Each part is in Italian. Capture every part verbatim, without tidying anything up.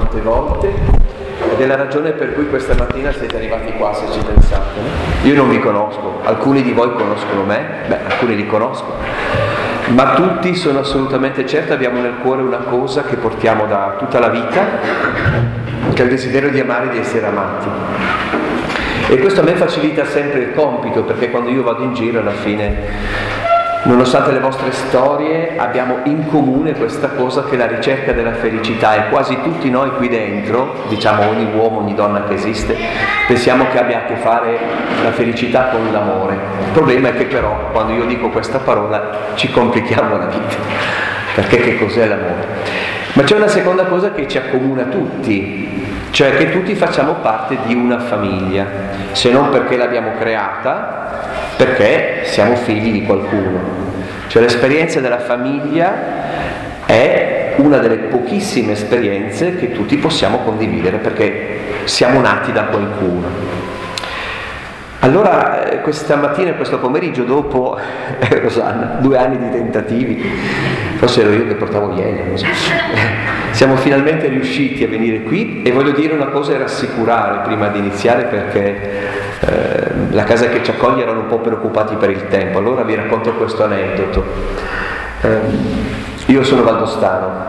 molte volte, ed è la ragione per cui questa mattina siete arrivati qua, se ci pensate, no? Io non vi conosco, alcuni di voi conoscono me, beh, alcuni li conosco, ma tutti, sono assolutamente certo, abbiamo nel cuore una cosa che portiamo da tutta la vita, che è il desiderio di amare e di essere amati. E questo a me facilita sempre il compito, perché quando io vado in giro, alla fine, nonostante le vostre storie, abbiamo in comune questa cosa, che la ricerca della felicità, e quasi tutti noi qui dentro, diciamo ogni uomo, ogni donna che esiste, pensiamo che abbia a che fare la felicità con l'amore. Il problema è che però, quando io dico questa parola, ci complichiamo la vita, perché che cos'è l'amore? Ma c'è una seconda cosa che ci accomuna tutti, cioè che tutti facciamo parte di una famiglia, se non perché l'abbiamo creata, perché siamo figli di qualcuno. Cioè l'esperienza della famiglia è una delle pochissime esperienze che tutti possiamo condividere, perché siamo nati da qualcuno. Allora questa mattina e questo pomeriggio, dopo eh, Rosanna, due anni di tentativi, forse ero io che portavo ieri, non so, siamo finalmente riusciti a venire qui, e voglio dire una cosa e rassicurare prima di iniziare, perché eh, la casa che ci accoglie erano un po' preoccupati per il tempo. Allora vi racconto questo aneddoto. Eh, io sono valdostano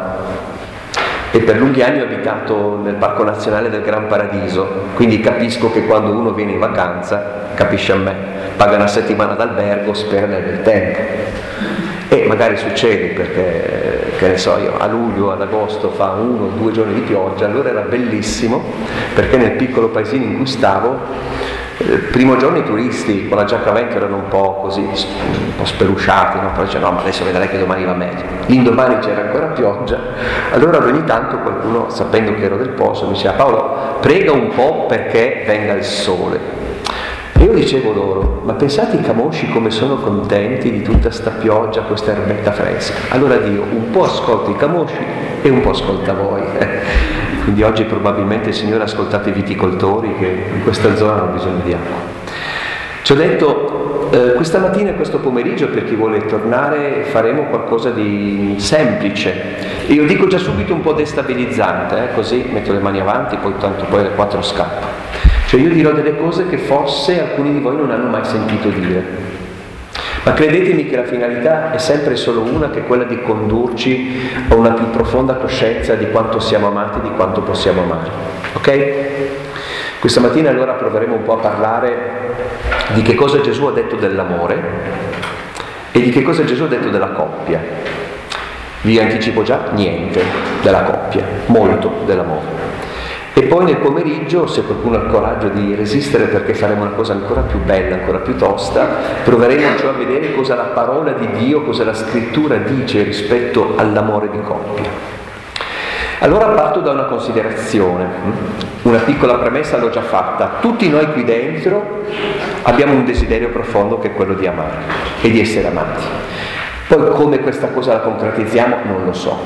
e per lunghi anni ho abitato nel Parco Nazionale del Gran Paradiso, quindi capisco che quando uno viene in vacanza, capisce a me, paga una settimana d'albergo, spera nel bel tempo. E magari succede, perché, che ne so io, a luglio, ad agosto fa uno o due giorni di pioggia. Allora era bellissimo, perché nel piccolo paesino in cui stavo, il primo giorno i turisti con la giacca a vento erano un po' così, un po' spelusciati, no? Poi dice no, ma adesso vedrai che domani va meglio. L'indomani c'era ancora pioggia, allora ogni tanto qualcuno, sapendo che ero del posto, mi diceva: Paolo, prega un po' perché venga il sole. E io dicevo loro: ma pensate i camosci come sono contenti di tutta sta pioggia, questa erbetta fresca. Allora Dio un po' ascolta i camosci e un po' ascolta voi. Quindi oggi probabilmente il Signore ascoltate i viticoltori, che in questa zona hanno bisogno di acqua. Ci ho detto, eh, questa mattina e questo pomeriggio, per chi vuole tornare, faremo qualcosa di semplice. E io dico già subito un po' destabilizzante, eh, così metto le mani avanti, poi tanto poi alle quattro scappo. Cioè io dirò delle cose che forse alcuni di voi non hanno mai sentito dire. Ma credetemi che la finalità è sempre solo una, che è quella di condurci a una più profonda coscienza di quanto siamo amati e di quanto possiamo amare. Ok? Questa mattina allora proveremo un po' a parlare di che cosa Gesù ha detto dell'amore e di che cosa Gesù ha detto della coppia. Vi anticipo già niente della coppia, molto dell'amore. E poi nel pomeriggio, se qualcuno ha il coraggio di resistere, perché faremo una cosa ancora più bella, ancora più tosta, proveremo cioè a vedere cosa la parola di Dio, cosa la scrittura dice rispetto all'amore di coppia. Allora parto da una considerazione, una piccola premessa l'ho già fatta. Tutti noi qui dentro abbiamo un desiderio profondo, che è quello di amare e di essere amati. Poi come questa cosa la concretizziamo non lo so.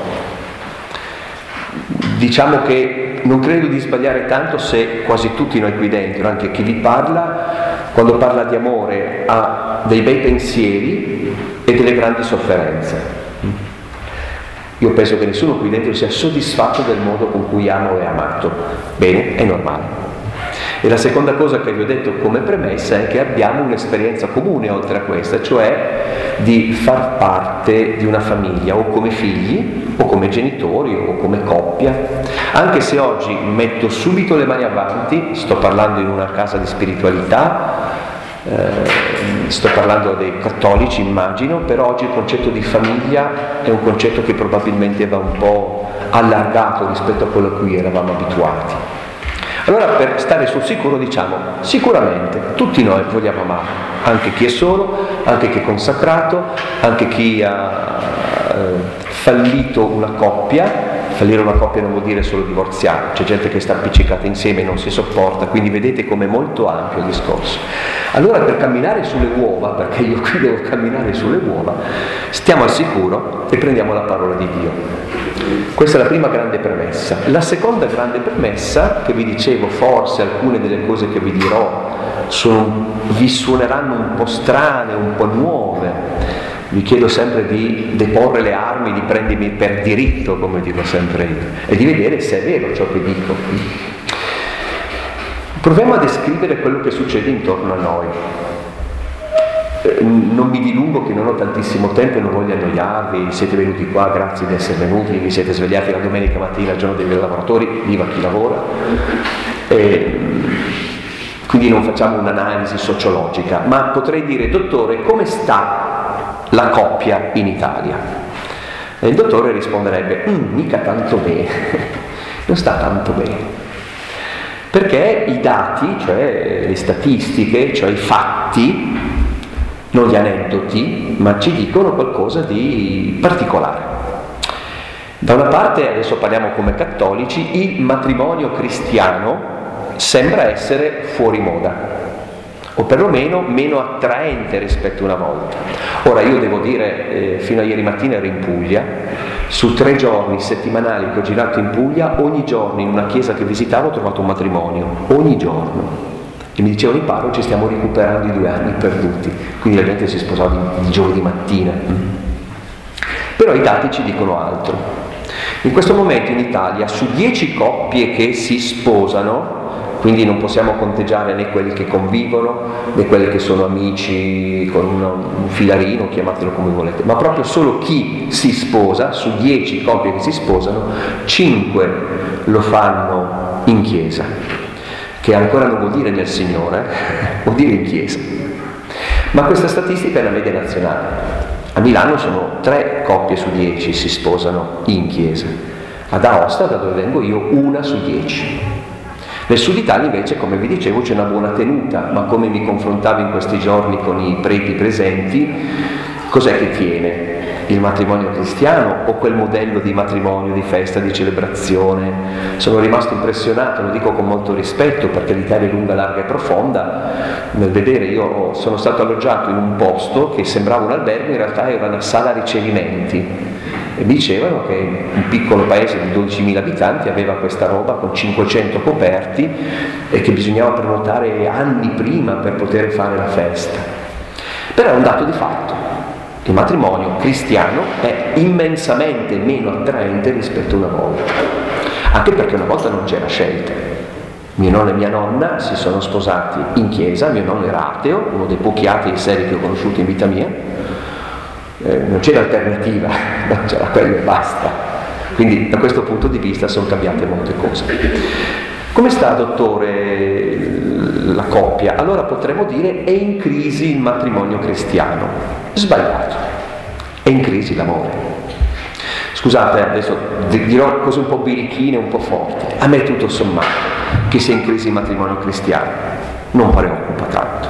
Diciamo che non credo di sbagliare tanto se quasi tutti noi qui dentro, anche chi vi parla, quando parla di amore ha dei bei pensieri e delle grandi sofferenze. Io penso che nessuno qui dentro sia soddisfatto del modo con cui amo e è amato. Bene, è normale. E la seconda cosa che vi ho detto come premessa è che abbiamo un'esperienza comune oltre a questa, cioè di far parte di una famiglia, o come figli, o come genitori, o come coppia. Anche se oggi metto subito le mani avanti, sto parlando in una casa di spiritualità, eh, sto parlando dei cattolici, immagino, però oggi il concetto di famiglia è un concetto che probabilmente va un po' allargato rispetto a quello a cui eravamo abituati. Allora, per stare sul sicuro, diciamo, sicuramente tutti noi vogliamo amare, anche chi è solo, anche chi è consacrato, anche chi ha eh, fallito una coppia. Fallire una coppia non vuol dire solo divorziare, c'è gente che sta appiccicata insieme e non si sopporta, quindi vedete com'è molto ampio il discorso. Allora, per camminare sulle uova, perché io qui devo camminare sulle uova, stiamo al sicuro e prendiamo la parola di Dio. Questa è la prima grande premessa. La seconda grande premessa, che vi dicevo, forse alcune delle cose che vi dirò sono, vi suoneranno un po' strane, un po' nuove, vi chiedo sempre di deporre le armi, di prendermi per diritto, come dico sempre io, e di vedere se è vero ciò che dico. Proviamo a descrivere quello che succede intorno a noi. Non mi dilungo, che non ho tantissimo tempo e non voglio annoiarvi. Siete venuti qua, grazie di essere venuti, vi siete svegliati la domenica mattina, il giorno dei lavoratori, viva chi lavora. E quindi non facciamo un'analisi sociologica, ma potrei dire: dottore, come sta la coppia in Italia? E il dottore risponderebbe: mm, mica tanto bene, non sta tanto bene, perché i dati, cioè le statistiche, cioè i fatti, non gli aneddoti, ma ci dicono qualcosa di particolare. Da una parte, adesso parliamo come cattolici, il matrimonio cristiano sembra essere fuori moda, o perlomeno meno attraente rispetto a una volta. Ora, io devo dire, eh, fino a ieri mattina ero in Puglia, su tre giorni settimanali che ho girato in Puglia, ogni giorno in una chiesa che visitavo ho trovato un matrimonio, ogni giorno. E mi dicevano i parroci: stiamo recuperando i due anni perduti. Quindi la gente si sposava di, di giovedì mattina. Però i dati ci dicono altro. In questo momento in Italia, su dieci coppie che si sposano, quindi non possiamo conteggiare né quelli che convivono, né quelli che sono amici con un, un filarino, chiamatelo come volete, ma proprio solo chi si sposa, su dieci coppie che si sposano, cinque lo fanno in chiesa, che ancora non vuol dire nel Signore, vuol dire in chiesa. Ma questa statistica è la media nazionale. A Milano sono tre coppie su dieci si sposano in chiesa. Ad Aosta, da dove vengo io, una su dieci. Nel sud Italia invece, come vi dicevo, c'è una buona tenuta, ma come mi confrontavo in questi giorni con i preti presenti, cos'è che tiene? Il matrimonio cristiano o quel modello di matrimonio, di festa, di celebrazione? Sono rimasto impressionato, lo dico con molto rispetto, perché l'Italia è lunga, larga e profonda, nel vedere. Io sono stato alloggiato in un posto che sembrava un albergo, in realtà era una sala ricevimenti, e mi dicevano che un piccolo paese di dodicimila abitanti aveva questa roba con cinquecento coperti e che bisognava prenotare anni prima per poter fare la festa. Però è un dato di fatto: il matrimonio cristiano è immensamente meno attraente rispetto a una volta, anche perché una volta non c'era scelta. Mio nonno e mia nonna si sono sposati in chiesa, mio nonno era ateo, uno dei pochi atei seri che ho conosciuto in vita mia, eh, non c'era alternativa, c'era quello e basta. Quindi da questo punto di vista sono cambiate molte cose. Come sta, dottore, la coppia? Allora potremmo dire: è in crisi il matrimonio cristiano. Sbagliato, è in crisi l'amore. Scusate, adesso dirò cose un po' birichine, un po' forti. A me tutto sommato che sia in crisi il matrimonio cristiano non preoccupa tanto.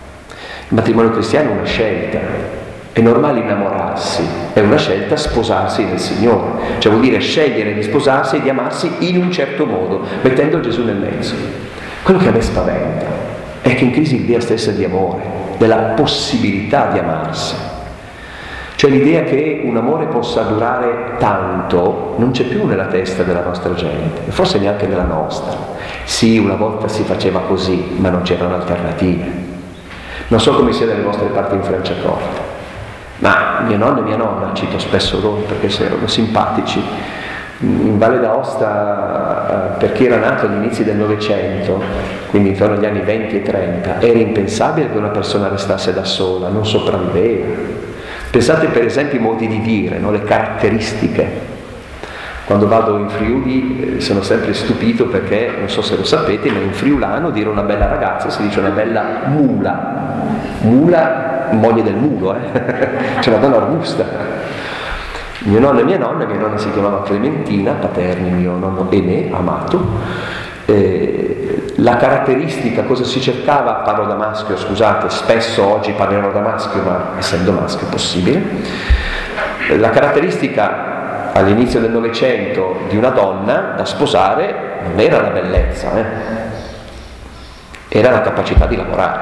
Il matrimonio cristiano è una scelta. È normale innamorarsi, è una scelta sposarsi nel Signore, cioè vuol dire scegliere di sposarsi e di amarsi in un certo modo, mettendo Gesù nel mezzo. Quello che a me spaventa è che in crisi l'idea stessa di amore, della possibilità di amarsi, cioè l'idea che un amore possa durare tanto non c'è più nella testa della nostra gente, e forse neanche nella nostra. Sì, una volta si faceva così, ma non c'erano alternative. Non so come sia nelle vostre parti in Franciacorta, ma mio nonno e mia nonna, cito spesso loro perché erano simpatici, in Valle d'Aosta, perché era nato agli inizi del Novecento, quindi intorno agli anni venti e trenta, era impensabile che una persona restasse da sola, non sopravviveva. Pensate per esempio ai modi di dire, no? Le caratteristiche. Quando vado in Friuli eh, sono sempre stupito perché, non so se lo sapete, ma in friulano dire una bella ragazza si dice una bella mula. Mula, moglie del mulo, eh? C'è una donna robusta. Mio nonno e mia nonna, mia nonna si chiamava Clementina, paterni mio nonno e me, amato. Eh, la caratteristica, cosa si cercava, parlo da maschio, scusate, spesso oggi parlerò da maschio, ma essendo maschio è possibile. La caratteristica all'inizio del Novecento di una donna da sposare non era la bellezza, eh? Era la capacità di lavorare,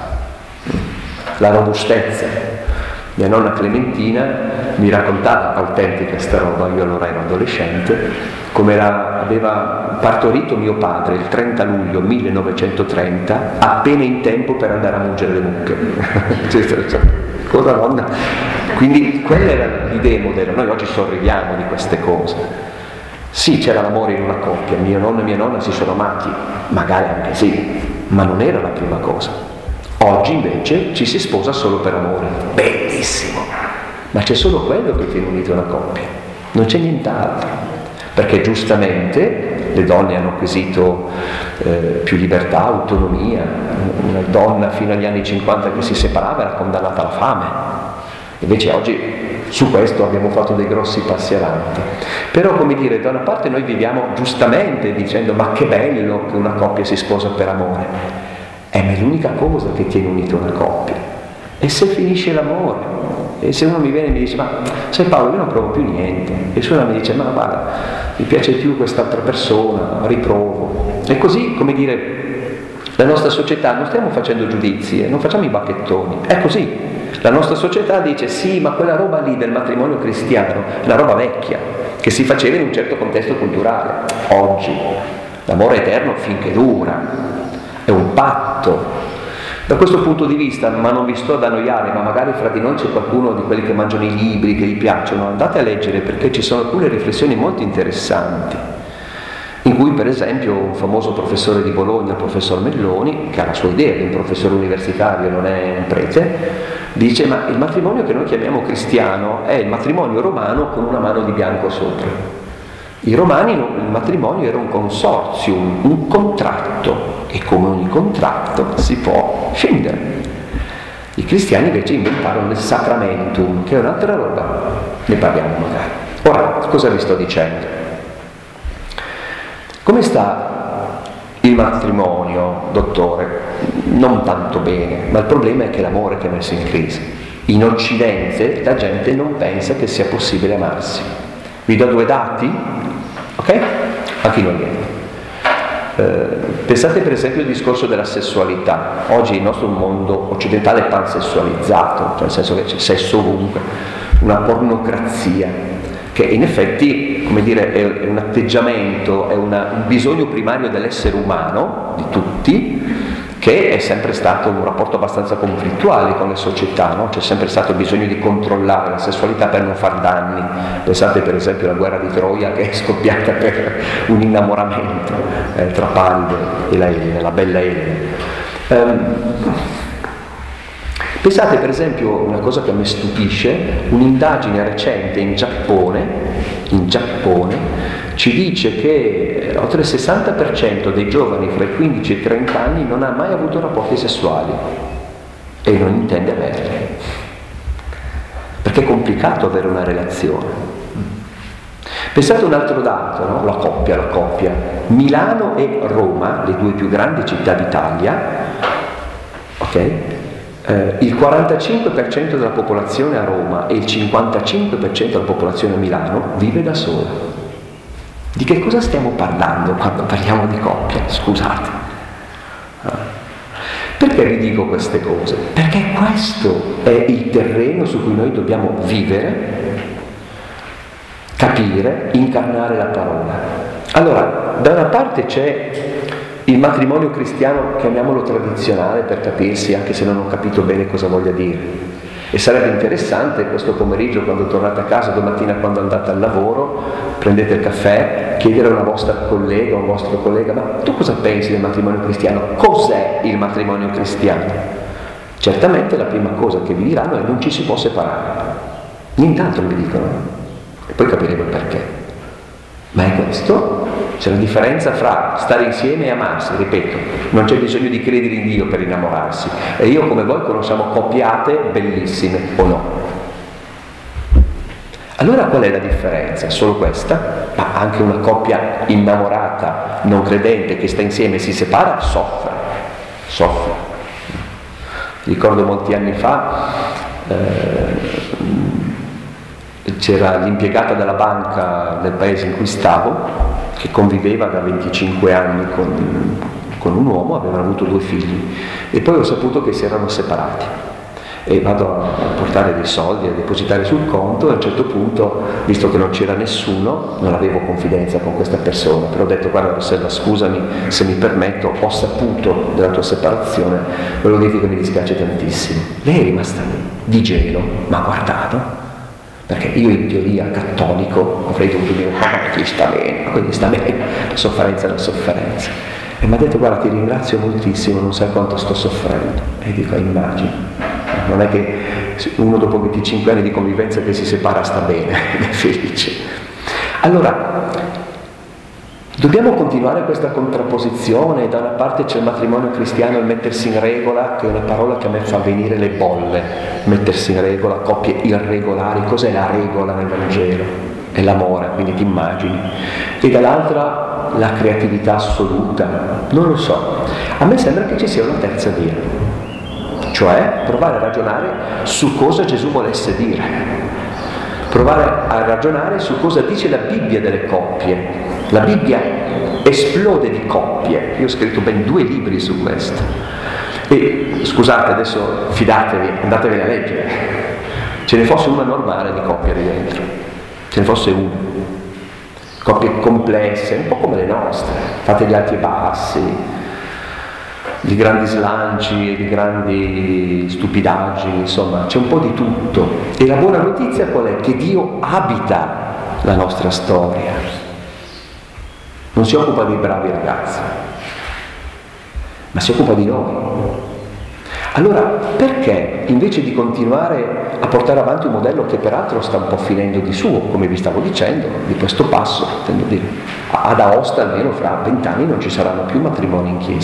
la robustezza. Mia nonna Clementina mi raccontava, autentica sta roba, io allora ero adolescente, come era, aveva partorito mio padre il trenta luglio millenovecentotrenta, appena in tempo per andare a mungere le mucche. Cosa donna? Quindi quella era l'idea moderna, noi oggi sorridiamo di queste cose. Sì, c'era l'amore in una coppia, mio nonno e mia nonna si sono amati, magari anche sì, ma non era la prima cosa. Oggi invece ci si sposa solo per amore, bellissimo, ma c'è solo quello che tiene unita una coppia, non c'è nient'altro, perché giustamente le donne hanno acquisito eh, più libertà, autonomia. Una donna fino agli anni cinquanta che si separava era condannata alla fame, invece oggi su questo abbiamo fatto dei grossi passi avanti. Però, come dire, da una parte noi viviamo giustamente dicendo ma che bello che una coppia si sposa per amore, eh, ma è l'unica cosa che tiene unita una coppia. E se finisce l'amore, e se uno mi viene e mi dice ma sai Paolo, io non provo più niente, e se uno mi dice ma guarda, mi piace più quest'altra persona, riprovo, e così, come dire, la nostra società, non stiamo facendo giudizi, eh, non facciamo i bacchettoni, è così. La nostra società dice sì, ma quella roba lì del matrimonio cristiano è una roba vecchia, che si faceva in un certo contesto culturale. Oggi l'amore è eterno finché dura, è un patto. Da questo punto di vista, ma non vi sto ad annoiare, ma magari fra di noi c'è qualcuno di quelli che mangiano i libri, che gli piacciono, andate a leggere perché ci sono alcune riflessioni molto interessanti, in cui per esempio un famoso professore di Bologna, il professor Melloni, che ha la sua idea, che è un professore universitario, non è un prete, dice ma il matrimonio che noi chiamiamo cristiano è il matrimonio romano con una mano di bianco sopra. I romani, il matrimonio era un consortium, un contratto, e come ogni contratto si può scendere. I cristiani invece inventarono il sacramentum, che è un'altra roba, ne parliamo magari. Ora, cosa vi sto dicendo? Come sta il matrimonio, dottore? Non tanto bene, ma il problema è che l'amore che è messo in crisi. In Occidente la gente non pensa che sia possibile amarsi. Vi do due dati, ok? Anche in Oriente. Eh, pensate per esempio al discorso della sessualità. Oggi il nostro mondo occidentale è pansessualizzato, cioè nel senso che c'è sesso ovunque, una pornocrazia, che in effetti, come dire, è un atteggiamento, è una, un bisogno primario dell'essere umano, di tutti, che è sempre stato un rapporto abbastanza conflittuale con le società, no? C'è sempre stato bisogno di controllare la sessualità per non far danni. Pensate per esempio alla guerra di Troia, che è scoppiata per un innamoramento eh, tra Palide e la Elena, la bella Elena. Um, Pensate per esempio, una cosa che a me stupisce, un'indagine recente in Giappone, in Giappone ci dice che oltre il sessanta per cento dei giovani fra i quindici e i trenta anni non ha mai avuto rapporti sessuali e non intende averli, perché è complicato avere una relazione. Pensate a un altro dato, no? La coppia, la coppia. Milano e Roma, le due più grandi città d'Italia, ok? Eh, il quarantacinque per cento della popolazione a Roma e il cinquantacinque per cento della popolazione a Milano vive da sola. Di che cosa stiamo parlando quando parliamo di coppia? Scusate. Perché vi dico queste cose? Perché questo è il terreno su cui noi dobbiamo vivere, capire, incarnare la parola. Allora, da una parte c'è il matrimonio cristiano, chiamiamolo tradizionale per capirsi, anche se non ho capito bene cosa voglia dire. E sarebbe interessante questo pomeriggio, quando tornate a casa, domattina quando andate al lavoro, prendete il caffè, chiedere a una vostra collega o a un vostro collega: ma tu cosa pensi del matrimonio cristiano? Cos'è il matrimonio cristiano? Certamente la prima cosa che vi diranno è: non ci si può separare. Nient'altro vi dicono. E poi capiremo il perché. Ma è questo? C'è la differenza fra stare insieme e amarsi, ripeto, non c'è bisogno di credere in Dio per innamorarsi. E io come voi conosciamo coppiate bellissime, o no? Allora qual è la differenza? Solo questa? Ma anche una coppia innamorata, non credente, che sta insieme e si separa, soffre, soffre. Ricordo molti anni fa, eh, c'era l'impiegata della banca del paese in cui stavo, che conviveva da venticinque anni con, con un uomo, avevano avuto due figli, e poi ho saputo che si erano separati. E vado a portare dei soldi, a depositare sul conto, e a un certo punto, visto che non c'era nessuno, non avevo confidenza con questa persona, però ho detto: guarda Rossella, scusami se mi permetto, ho saputo della tua separazione, volevo dirti che mi dispiace tantissimo. Lei è rimasta di gelo, ma guardato, perché io in teoria cattolico avrei dovuto dire, ma ti sta bene, ma quindi sta bene, la sofferenza è la sofferenza. E mi ha detto, guarda, ti ringrazio moltissimo, non sai quanto sto soffrendo. E dico, immagini, non è che uno dopo venticinque anni di convivenza che si separa sta bene, è felice. Allora, dobbiamo continuare questa contrapposizione. Da una parte c'è il matrimonio cristiano, il mettersi in regola, che è una parola che a me fa venire le bolle. Mettersi in regola, coppie irregolari. Cos'è la regola nel Vangelo? È l'amore, quindi ti immagini. E dall'altra la creatività assoluta. Non lo so. A me sembra che ci sia una terza via, cioè provare a ragionare su cosa Gesù volesse dire, provare a ragionare su cosa dice la Bibbia delle coppie. La Bibbia esplode di coppie, io ho scritto ben due libri su questo. E scusate, adesso fidatevi, andatevene a leggere. Ce ne fosse una normale di coppia lì dentro, ce ne fosse una. Coppie complesse, un po' come le nostre, fatte di alti e bassi, di grandi slanci e di grandi stupidaggini, insomma, c'è un po' di tutto. E la buona notizia qual è? Che Dio abita la nostra storia. Non si occupa dei bravi ragazzi, ma si occupa di noi. Allora, perché invece di continuare a portare avanti un modello che peraltro sta un po' finendo di suo, come vi stavo dicendo, di questo passo, intendo dire, ad Aosta almeno fra vent'anni non ci saranno più matrimoni in chiesa.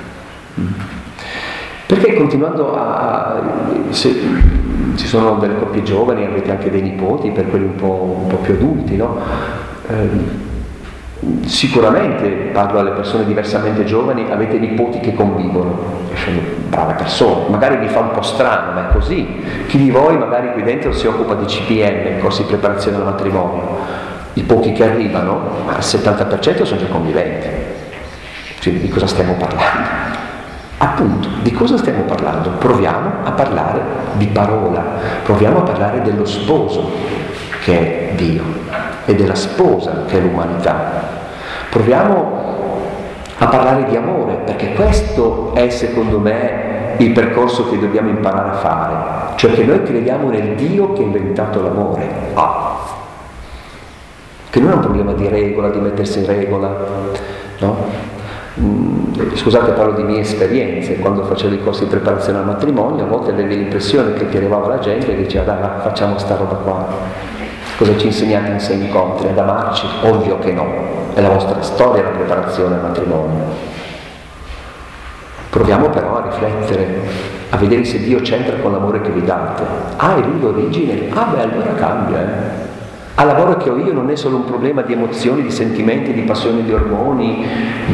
Perché continuando a... se ci sono delle coppie giovani, avete anche dei nipoti, per quelli un po', un po' più adulti, no? Eh, Sicuramente, parlo alle persone diversamente giovani, avete nipoti che convivono, sono brave persone, magari vi fa un po' strano, ma è così. Chi di voi magari qui dentro si occupa di C P M, corsi di preparazione al matrimonio, i pochi che arrivano, ma il settanta per cento sono già conviventi. Quindi di cosa stiamo parlando? Appunto, di cosa stiamo parlando? Proviamo a parlare di parola, proviamo a parlare dello sposo, che è Dio, e della sposa, che è l'umanità. Proviamo a parlare di amore, perché questo è, secondo me, il percorso che dobbiamo imparare a fare, cioè che noi crediamo nel Dio che ha inventato l'amore. Ah, che non è un problema di regola, di mettersi in regola, no? Mm, scusate, parlo di mie esperienze. Quando facevo i corsi di preparazione al matrimonio, a volte avevi l'impressione che ti arrivava la gente e diceva, dai, va, facciamo sta roba qua. Cosa ci insegnate in sei incontri? Ad amarci? Ovvio che no, è la vostra storia la preparazione al matrimonio. Proviamo però a riflettere, a vedere se Dio c'entra con l'amore che vi date. Ah, è lui l'origine? Ah beh, allora cambia, eh. Ah, l'amore che ho io non è solo un problema di emozioni, di sentimenti, di passioni, di ormoni,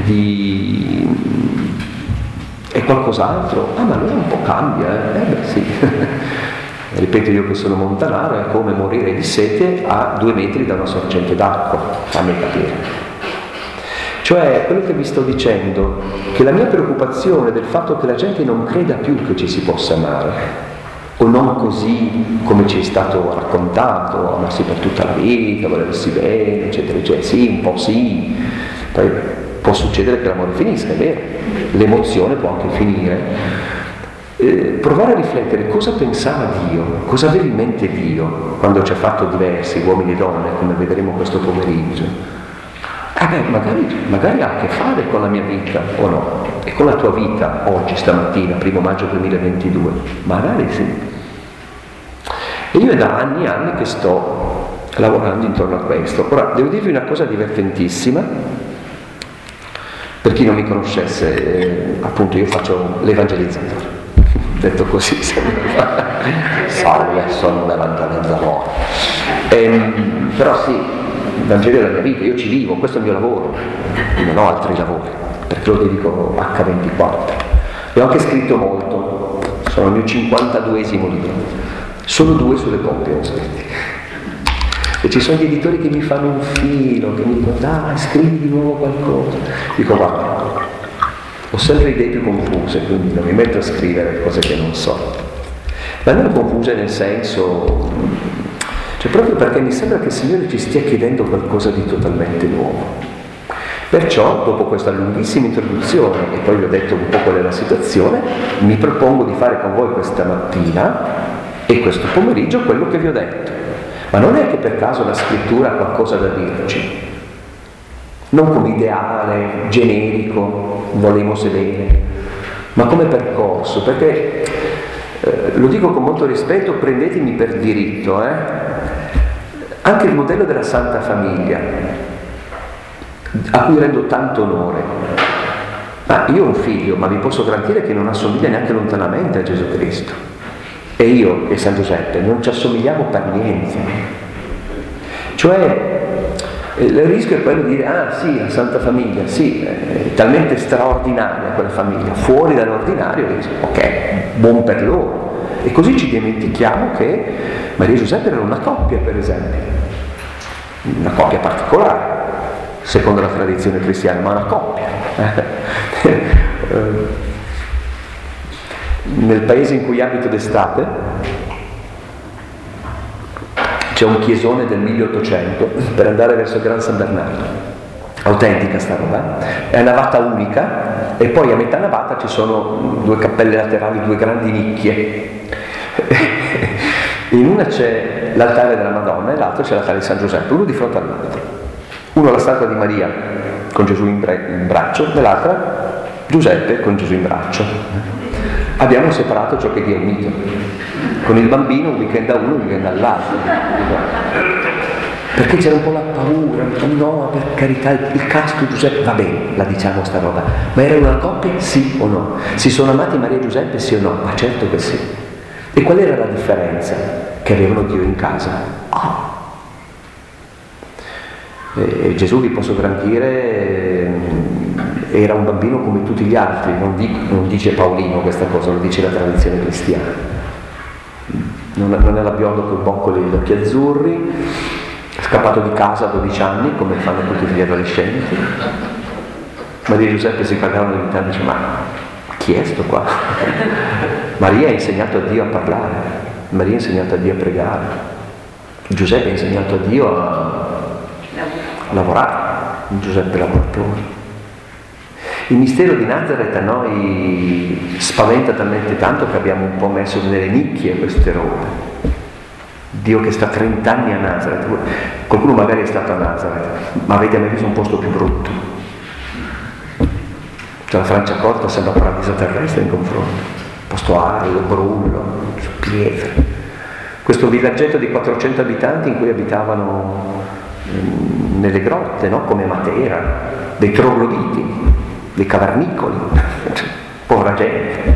di... è qualcos'altro? Ah, ma allora un po' cambia, eh? Eh beh, sì. Ripeto, io che sono montanaro, è come morire di sete a due metri da una sorgente d'acqua, fammi capire. Cioè, quello che vi sto dicendo, che la mia preoccupazione del fatto che la gente non creda più che ci si possa amare, o non così come ci è stato raccontato, amarsi per tutta la vita, volersi bene, eccetera, eccetera, sì, un po' sì, poi può succedere che l'amore finisca, è vero, l'emozione può anche finire. Eh, provare a riflettere cosa pensava Dio, cosa aveva in mente Dio quando ci ha fatto diversi, uomini e donne, come vedremo questo pomeriggio. Eh beh, magari, magari ha a che fare con la mia vita o no, e con la tua vita oggi, stamattina, primo maggio duemilaventidue, magari sì. E io è da anni e anni che sto lavorando intorno a questo. Ora, devo dirvi una cosa divertentissima. Per chi non mi conoscesse, eh, appunto io faccio l'evangelizzatore. Detto così sembra, salve, sono un evangelizzatore. Ehm, però sì, il Vangelo è la mia vita, io ci vivo, questo è il mio lavoro, non ho altri lavori, perché lo dedico acca ventiquattro. E ho anche scritto molto, sono il mio cinquantaduesimo libro, solo due sulle coppie ho scritto. E ci sono gli editori che mi fanno un filo, che mi dicono, dai, scrivi di nuovo qualcosa. Dico, guarda, ho sempre idee più confuse, quindi non mi metto a scrivere cose che non so. Ma non confuse nel senso, cioè proprio perché mi sembra che il Signore ci stia chiedendo qualcosa di totalmente nuovo. Perciò, dopo questa lunghissima introduzione, e poi vi ho detto un po' qual è la situazione, mi propongo di fare con voi questa mattina E questo pomeriggio quello che vi ho detto. Ma non è che per caso la scrittura ha qualcosa da dirci, non come ideale, generico, volemos bene, ma come percorso, perché, eh, lo dico con molto rispetto, prendetemi per diritto, eh? Anche il modello della Santa Famiglia, a cui rendo tanto onore, ma io ho un figlio, ma vi posso garantire che non assomiglia neanche lontanamente a Gesù Cristo. E io e San Giuseppe non ci assomigliamo per niente. Cioè, il rischio è quello di dire, ah sì, la Santa Famiglia, sì, è talmente straordinaria quella famiglia, fuori dall'ordinario, dice, ok, buon per loro. E così ci dimentichiamo che Maria e Giuseppe erano una coppia, per esempio, una coppia particolare, secondo la tradizione cristiana, ma una coppia. Nel paese in cui abito d'estate c'è un chiesone del milleottocento per andare verso il Gran San Bernardo, autentica sta roba, è a navata unica e poi a metà navata ci sono due cappelle laterali, due grandi nicchie. In una c'è l'altare della Madonna e l'altra c'è l'altare di San Giuseppe, uno di fronte all'altro. Uno la statua di Maria con Gesù in, bre- in braccio, nell'altra Giuseppe con Gesù in braccio. Abbiamo separato ciò che Dio ha unito, con il bambino un weekend a uno, un weekend all'altro, perché c'era un po' la paura, no, per carità, il casto Giuseppe, va bene, la diciamo sta roba, ma era una coppia sì o no? Si sono amati Maria e Giuseppe sì o no? Ma certo che sì. E qual era la differenza? Che avevano Dio in casa. Oh. E Gesù, vi posso garantire, era un bambino come tutti gli altri, non, dico, non dice Paolino questa cosa, lo dice la tradizione cristiana. Non, non era biondo con boccoli e gli occhi azzurri, scappato di casa a dodici anni, come fanno tutti gli adolescenti. Maria e Giuseppe si guardavano in vita e dicevano, ma chi è sto qua? Maria ha insegnato a Dio a parlare, Maria ha insegnato a Dio a pregare, Giuseppe ha insegnato a Dio a lavorare, Giuseppe lavoratore. Il mistero di Nazareth a noi spaventa talmente tanto che abbiamo un po' messo nelle nicchie queste robe. Dio che sta trent'anni a Nazareth, qualcuno magari è stato a Nazareth, ma avete mai visto un posto più brutto? Cioè la Franciacorta sembra paradiso terrestre in confronto, posto arido, brullo, su pietre. Questo villaggetto di quattrocento abitanti in cui abitavano mh, nelle grotte, no? Come Matera, dei trogloditi, dei cavernicoli, povera gente.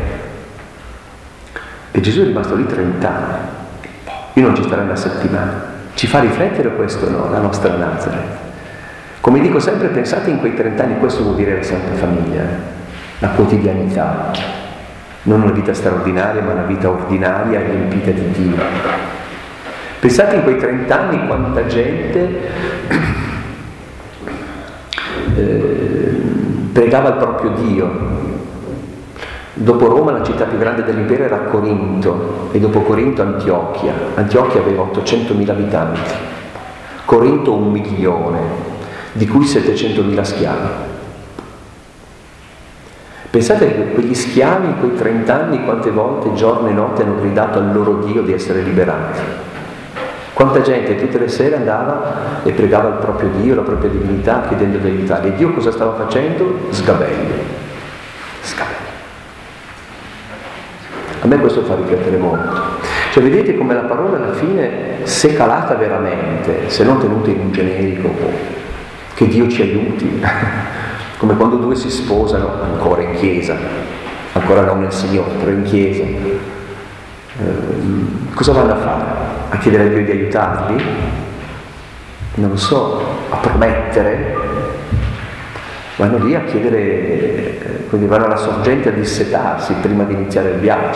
E Gesù è rimasto lì trent'anni. Io non ci starei una settimana. Ci fa riflettere questo, no? La nostra Nazareth. Come dico sempre, pensate in quei trent'anni, questo vuol dire la Santa Famiglia, eh? La quotidianità, non una vita straordinaria, ma una vita ordinaria riempita di Dio. Pensate in quei trent'anni quanta gente eh, pregava il proprio Dio. Dopo Roma la città più grande dell'impero era Corinto e dopo Corinto Antiochia. Antiochia aveva ottocentomila abitanti, Corinto un milione, di cui settecentomila schiavi. Pensate che quegli schiavi in quei trent'anni quante volte giorno e notte hanno gridato al loro Dio di essere liberati. Quanta gente tutte le sere andava e pregava il proprio Dio, la propria divinità, chiedendo di aiutarli. E Dio cosa stava facendo? Sgabelli. Sgabelli. A me questo fa riflettere molto. Cioè vedete come la parola alla fine, se calata veramente, se non tenuta in un generico, che Dio ci aiuti, come quando due si sposano ancora in chiesa, ancora non nel Signore, però in chiesa, eh, cosa vanno a fare? A chiedere a Dio di aiutarli? Non lo so, a promettere? Vanno lì a chiedere, quindi vanno alla sorgente a dissetarsi prima di iniziare il viaggio.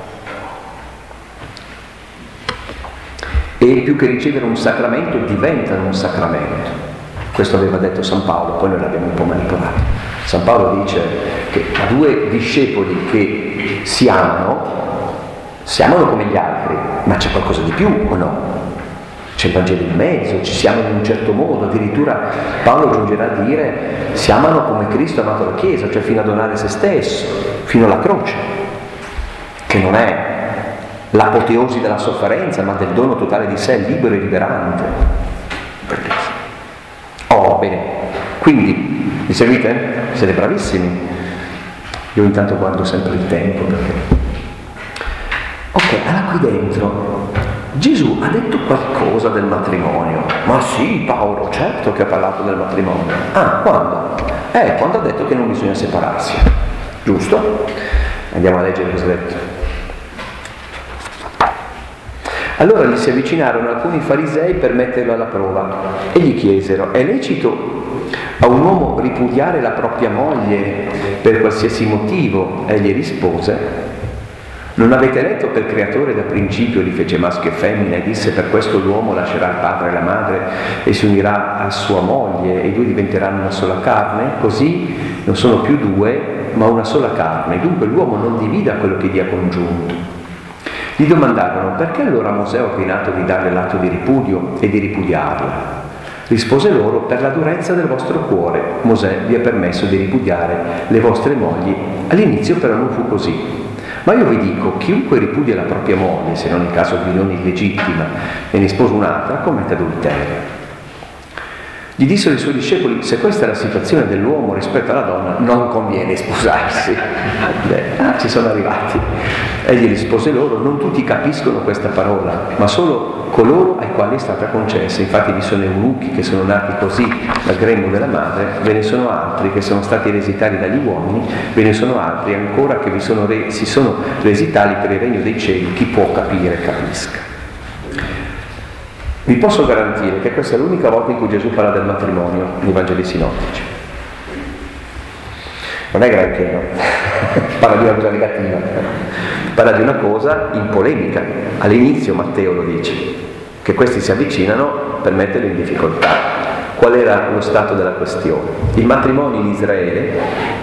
E più che ricevere un sacramento, diventano un sacramento. Questo aveva detto San Paolo, poi noi l'abbiamo un po' manipolato. San Paolo dice che due discepoli che si amano, si amano come gli altri, ma c'è qualcosa di più o no? C'è il Vangelo in mezzo, ci si amano in un certo modo, addirittura Paolo giungerà a dire si amano come Cristo ha amato la Chiesa, cioè fino a donare se stesso, fino alla croce, che non è l'apoteosi della sofferenza, ma del dono totale di sé, libero e liberante. Bellissimo. Oh, bene. Quindi, mi seguite? Siete bravissimi. Io intanto guardo sempre il tempo perché... Ok, allora qui dentro Gesù ha detto qualcosa del matrimonio. Ma sì, Paolo, certo che ha parlato del matrimonio. Ah, quando? Eh, quando ha detto che non bisogna separarsi. Giusto? Andiamo a leggere cosa ha detto. Allora gli si avvicinarono alcuni farisei per metterlo alla prova e gli chiesero: è lecito a un uomo ripudiare la propria moglie per qualsiasi motivo? Egli rispose: non avete letto che il Creatore da principio li fece maschio e femmina e disse: per questo l'uomo lascerà il padre e la madre e si unirà a sua moglie e i due diventeranno una sola carne? Così non sono più due ma una sola carne. Dunque l'uomo non divida quello che Dio ha congiunto. Gli domandarono: perché allora Mosè ha ordinato di darle l'atto di ripudio e di ripudiarla? Rispose loro: per la durezza del vostro cuore Mosè vi ha permesso di ripudiare le vostre mogli. All'inizio però non fu così. Ma io vi dico, chiunque ripudia la propria moglie, se non in caso di unione illegittima, e ne sposa un'altra, commette adulterio. Gli dissero i suoi discepoli: se questa è la situazione dell'uomo rispetto alla donna, non conviene sposarsi. Beh, ah, ci sono arrivati. Egli rispose loro: non tutti capiscono questa parola, ma solo coloro ai quali è stata concessa. Infatti vi sono eunuchi che sono nati così dal grembo della madre, ve ne sono altri che sono stati resi tali dagli uomini, ve ne sono altri ancora che vi sono re- si sono resi tali per il regno dei cieli. Chi può capire, capisca. Vi posso garantire che questa è l'unica volta in cui Gesù parla del matrimonio nei Vangeli sinottici. Non è granché, no? Parla di una cosa negativa, parla di una cosa in polemica. All'inizio Matteo lo dice, che questi si avvicinano per metterli in difficoltà. Qual era lo stato della questione? Il matrimonio in Israele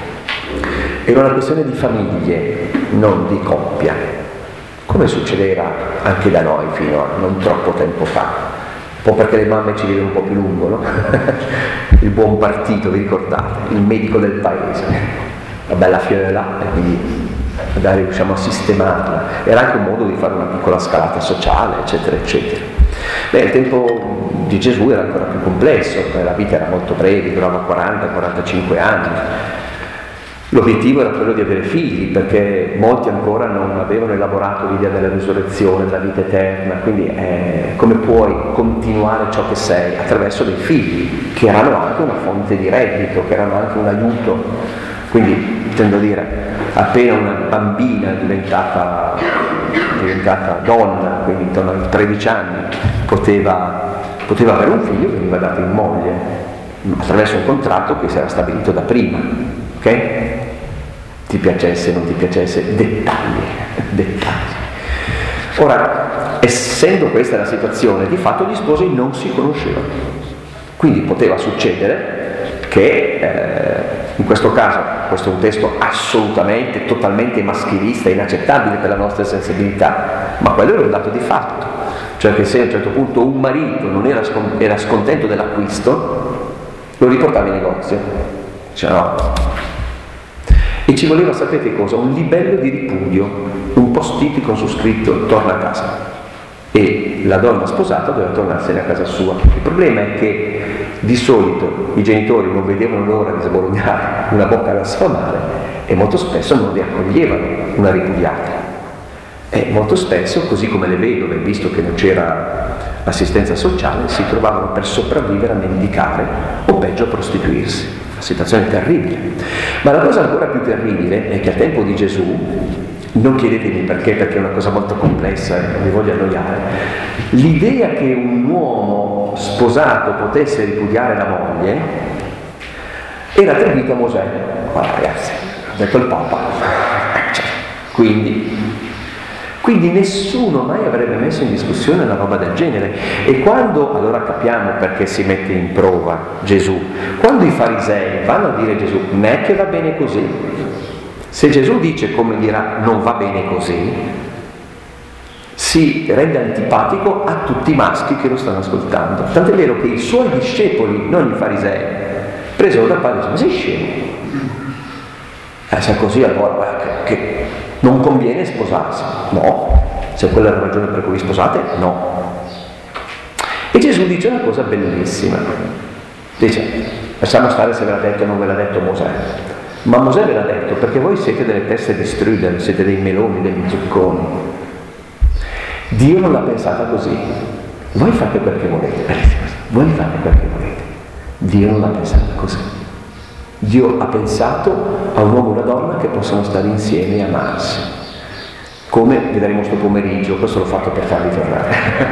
era una questione di famiglie, non di coppia, come succedeva anche da noi fino a non troppo tempo fa. Un po' perché le mamme ci vivono un po' più lungo, no? Il buon partito, vi ricordate? Il medico del paese, la bella fiola, e quindi magari riusciamo a sistemarla. Era anche un modo di fare una piccola scalata sociale, eccetera, eccetera. Beh, il tempo di Gesù era ancora più complesso, la vita era molto breve, durava quaranta quarantacinque anni. L'obiettivo era quello di avere figli, perché molti ancora non avevano elaborato l'idea della risurrezione, della vita eterna, quindi eh, come puoi continuare ciò che sei? Attraverso dei figli, che erano anche una fonte di reddito, che erano anche un aiuto. Quindi, intendo dire, appena una bambina diventata, diventata donna, quindi intorno ai tredici anni, poteva, poteva avere un figlio, veniva dato in moglie, attraverso un contratto che si era stabilito da prima. Ok? Ti piacesse, non ti piacesse, dettagli, dettagli. Ora, essendo questa la situazione, di fatto gli sposi non si conoscevano. Quindi poteva succedere che, eh, in questo caso, questo è un testo assolutamente, totalmente maschilista, inaccettabile per la nostra sensibilità, ma quello era un dato di fatto. Cioè che se a un certo punto un marito non era, scon- era scontento dell'acquisto, lo riportava in negozio. Cioè no. E ci voleva, sapete cosa? Un libello di ripudio, un post-it con su scritto torna a casa. E la donna sposata doveva tornarsene a casa sua. Il problema è che di solito i genitori non vedevano l'ora di sbolognare una bocca da sfamare e molto spesso non li accoglievano una ripudiata. E molto spesso, così come le vedove, visto che non c'era assistenza sociale, si trovavano per sopravvivere a mendicare o peggio a prostituirsi. Una situazione terribile. Ma la cosa ancora più terribile è che al tempo di Gesù, non chiedetemi perché, perché è una cosa molto complessa e non vi voglio annoiare, l'idea che un uomo sposato potesse ripudiare la moglie era attribuita a Mosè. Guarda ragazzi, ha detto il Papa. Quindi Quindi nessuno mai avrebbe messo in discussione una roba del genere. E quando, allora capiamo perché si mette in prova Gesù, quando i farisei vanno a dire a Gesù, non è che va bene così, se Gesù dice, come dirà, non va bene così, si rende antipatico a tutti i maschi che lo stanno ascoltando. Tant'è vero che i suoi discepoli, non i farisei, presero da parte e dicevano, ma sei scemo? Eh, se è così allora, guarda, che, che non conviene sposarsi. No, Se quella è la ragione per cui vi sposate, no. E Gesù dice una cosa bellissima. Dice, lasciamo stare se ve l'ha detto o non ve l'ha detto Mosè. Ma Mosè ve l'ha detto perché voi siete delle teste di strudel, siete dei meloni, degli zucconi. Dio non l'ha pensata così. Voi fate quel che volete, bellissimo. Voi fate quel che volete. Dio non l'ha pensata così. Dio ha pensato a un uomo e una donna che possono stare insieme e amarsi. Come vedremo sto pomeriggio, questo l'ho fatto per farvi tornare.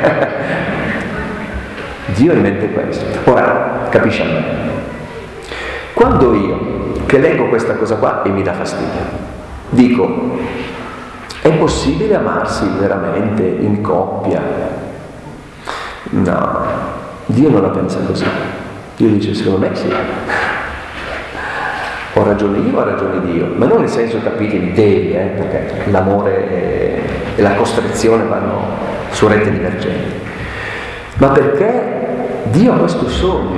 Dio ha in mente questo. Ora, capisci a me? Quando io, che leggo questa cosa qua e mi dà fastidio, dico, è possibile amarsi veramente in coppia? No, Dio non la pensa così. Dio dice, secondo me sì. Ho ragione io, ho ragione Dio, ma non nel senso, capite, devi, eh, perché l'amore e, e la costrizione vanno su rette divergenti, ma perché Dio ha questo sogno.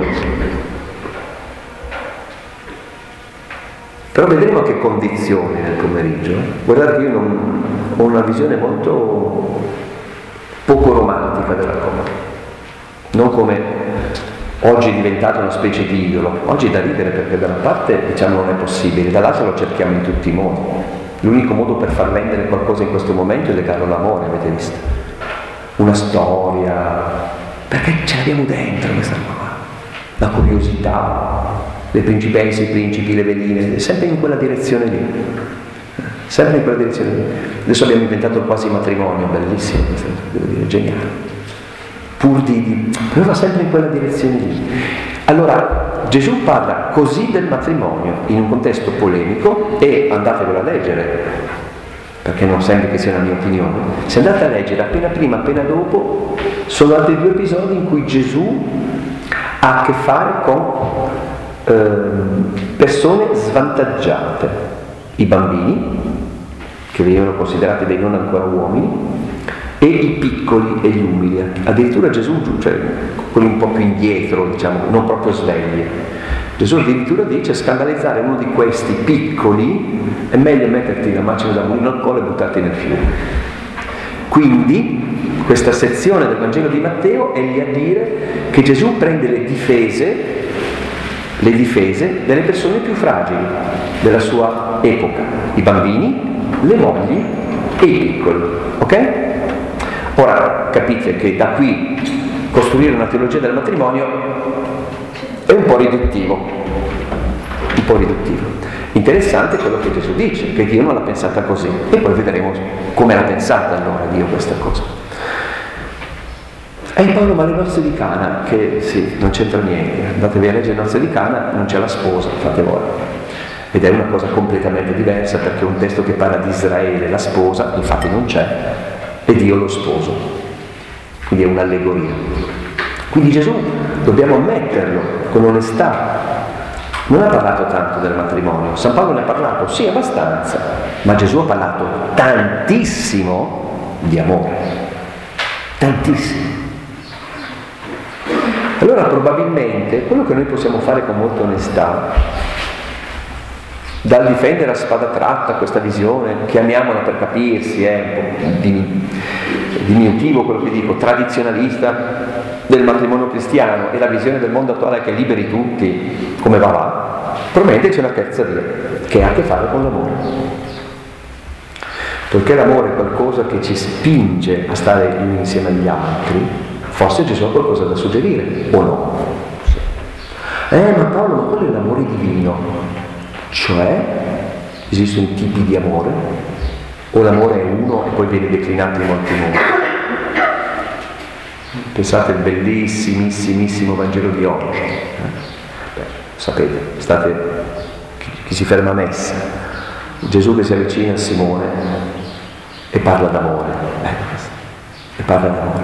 Però vedremo a che condizioni nel pomeriggio. Guardate che io non, ho una visione molto poco romantica della cosa, non come oggi è diventato una specie di idolo. Oggi è da ridere perché da una parte diciamo non è possibile, dall'altra lo cerchiamo in tutti i modi. L'unico modo per far vendere qualcosa in questo momento è legarlo all'amore, avete visto? Una storia, perché ce l'abbiamo dentro questa cosa, la curiosità, le principesse, i principi, le veline, sempre in quella direzione lì, sempre in quella direzione lì. Adesso abbiamo inventato il quasi matrimonio, bellissimo, devo dire, geniale. Pur di, di, però va sempre in quella direzione lì. Allora Gesù parla così del matrimonio in un contesto polemico, e andatevelo a leggere perché non sembra che sia una mia opinione. Se andate a leggere appena prima appena dopo, sono altri due episodi in cui Gesù ha a che fare con eh, persone svantaggiate, i bambini che venivano considerati dei non ancora uomini, e i piccoli e gli umili. Addirittura Gesù, cioè quelli un po' più indietro, diciamo, non proprio svegli, Gesù addirittura dice: scandalizzare uno di questi piccoli è meglio metterti la macina da mulino al collo e buttarti nel fiume. Quindi questa sezione del Vangelo di Matteo è lì a dire che Gesù prende le difese le difese delle persone più fragili della sua epoca, i bambini, le mogli e i piccoli, ok? Ora capite che da qui costruire una teologia del matrimonio è un po' riduttivo, un po' riduttivo. Interessante quello che Gesù dice, che Dio non l'ha pensata così, e poi vedremo come l'ha pensata allora Dio questa cosa. E Paolo, ma le nozze di Cana, che sì, non c'entra niente, andatevi a leggere le nozze di Cana, non c'è la sposa, fate voi. Ed è una cosa completamente diversa, perché è un testo che parla di Israele, la sposa, infatti non c'è, e Dio lo sposo, quindi è un'allegoria. Quindi Gesù, dobbiamo ammetterlo con onestà, non ha parlato tanto del matrimonio. San Paolo ne ha parlato, sì, abbastanza, ma Gesù ha parlato tantissimo di amore, tantissimo. Allora probabilmente quello che noi possiamo fare con molta onestà, dal difendere a spada tratta questa visione, chiamiamola per capirsi, è un po' diminutivo quello che dico, tradizionalista del matrimonio cristiano, e la visione del mondo attuale che liberi tutti, come va va, probabilmente c'è una terza via, che ha a che fare con l'amore. Perché l'amore è qualcosa che ci spinge a stare gli uni insieme agli altri, forse Gesù ha qualcosa da suggerire, o no? Eh, ma Paolo, ma quello è l'amore divino. Cioè, esistono tipi di amore, o l'amore è uno e poi viene declinato in molti modi. Pensate al bellissimissimo Vangelo di oggi. Eh? Beh, sapete, state, chi, chi si ferma a messa, Gesù che si avvicina a Simone e parla d'amore, eh, e parla d'amore,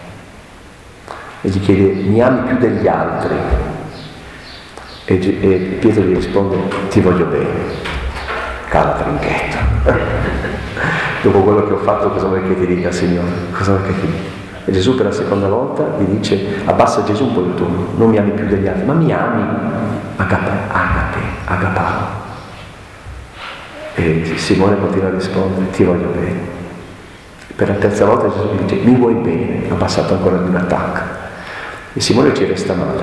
e gli chiede: mi ami più degli altri? E, e Pietro gli risponde: ti voglio bene. Cala trinchetto. Dopo quello che ho fatto, cosa vuoi che ti dica, Signore? Cosa vuoi che ti dica? E Gesù per la seconda volta gli dice: abbassa Gesù un po' il tono, non mi ami più degli altri, ma mi ami, agape, agape, agapao. E Simone continua a rispondere: ti voglio bene. Per la terza volta Gesù gli dice: mi vuoi bene? Ha passato ancora di una tacca. E Simone ci resta male.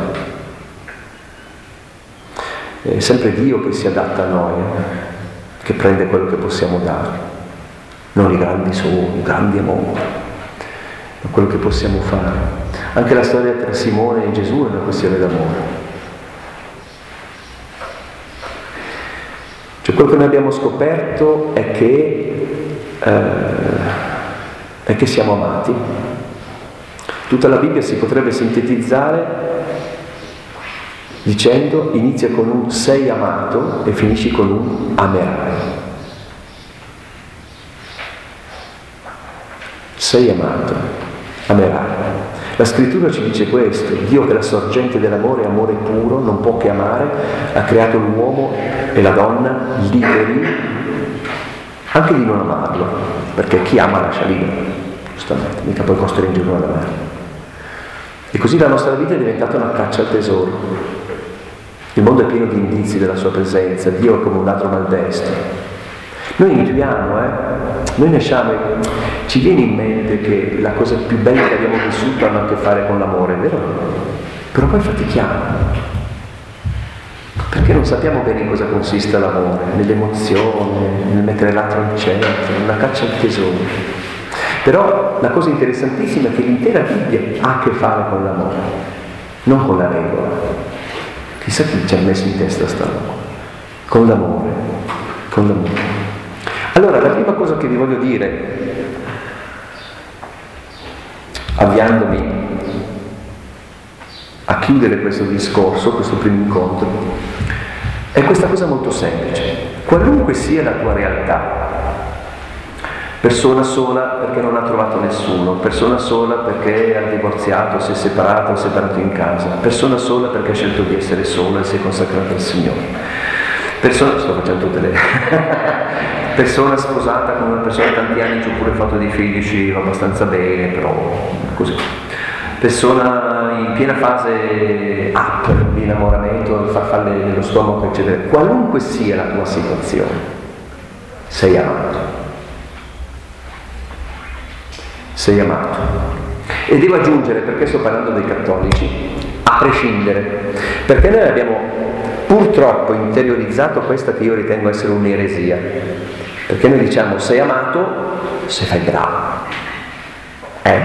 È sempre Dio che si adatta a noi, che prende quello che possiamo dare, non i grandi sogni, i grandi amori, ma quello che possiamo fare. Anche la storia tra Simone e Gesù è una questione d'amore. Cioè, quello che noi abbiamo scoperto è che, eh, è che siamo amati. Tutta la Bibbia si potrebbe sintetizzare dicendo: inizia con un sei amato e finisci con un amerai. Sei amato, amerai. La scrittura ci dice questo: Dio, che è la sorgente dell'amore, è amore puro, non può che amare, ha creato l'uomo e la donna liberi anche di non amarlo, perché chi ama lascia libero, giustamente, mica puoi costringerlo ad amare. E così la nostra vita è diventata una caccia al tesoro. Il mondo è pieno di indizi della sua presenza, Dio è come un ladro maldestro. Noi intuiamo, eh? Noi nasciamo e ci viene in mente che la cosa più bella che abbiamo vissuto hanno a che fare con l'amore, vero? Però poi fatichiamo, perché non sappiamo bene in cosa consiste l'amore, nell'emozione, nel mettere l'altro al centro, nella caccia al tesoro. Però la cosa interessantissima è che l'intera Bibbia ha a che fare con l'amore, non con la regola. Chissà chi ci ha messo in testa sta roba. Con l'amore, con l'amore. Allora, la prima cosa che vi voglio dire, avviandomi a chiudere questo discorso, questo primo incontro, è questa cosa molto semplice. Qualunque sia la tua realtà, persona sola perché non ha trovato nessuno, persona sola perché ha divorziato, si è separato, si è separato in casa, persona sola perché ha scelto di essere sola e si è consacrata al Signore, persona, sto facendo tutte le persona sposata con una persona tanti anni, ci ho pure fatto dei figli, ci va abbastanza bene, però così, persona in piena fase up di innamoramento, farfalle nello stomaco, eccetera. Qualunque sia la tua situazione, sei amato. Sei amato. E devo aggiungere, perché sto parlando dei cattolici, a prescindere, perché noi abbiamo purtroppo interiorizzato questa che io ritengo essere un'eresia, perché noi diciamo: sei amato se fai bravo, eh?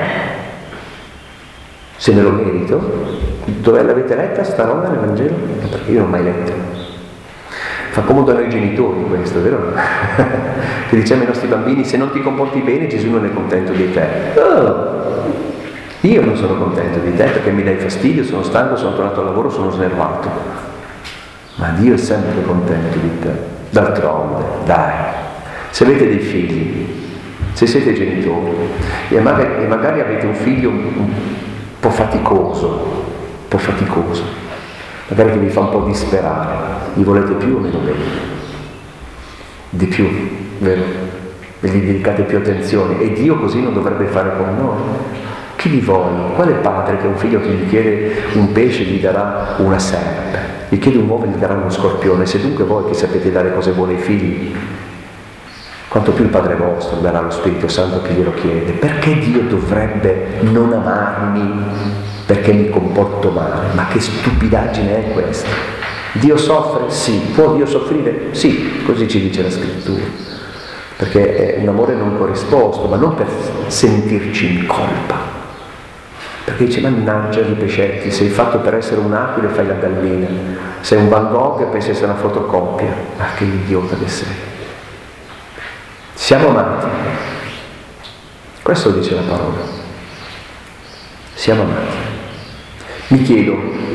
Se me lo merito. Dove l'avete letta sta roba nel Vangelo? Perché io non l'ho mai letta. Fa comodo a noi genitori questo, vero? Che diciamo ai nostri bambini: se non ti comporti bene Gesù non è contento di te. Oh, io non sono contento di te perché mi dai fastidio, sono stanco, sono tornato al lavoro, sono snervato. Ma Dio è sempre contento di te. D'altronde, dai, se avete dei figli, se siete genitori e magari, e magari avete un figlio un, un po' faticoso, un po' faticoso, magari che vi fa un po' disperare, gli volete più o meno bene? Di più, vero? E gli dedicate più attenzione. E Dio così non dovrebbe fare con noi? Chi di voi, quale padre che un figlio che gli chiede un pesce gli darà una serpe, gli chiede un uovo gli darà uno scorpione? Se dunque voi che sapete dare cose buone ai figli, quanto più il Padre vostro darà lo Spirito Santo che glielo chiede. Perché Dio dovrebbe non amarmi perché mi comporto male? Ma che stupidaggine è questa? Dio soffre? Sì. Può Dio soffrire? Sì, così ci dice la Scrittura, perché è un amore non corrisposto, ma non per sentirci in colpa, perché dice: mannaggia di pescetti, sei fatto per essere un'aquila e fai la gallina, sei un Van Gogh e pensi essere una fotocopia. Ma che idiota che sei. Siamo amati, questo dice la parola, siamo amati. Mi chiedo,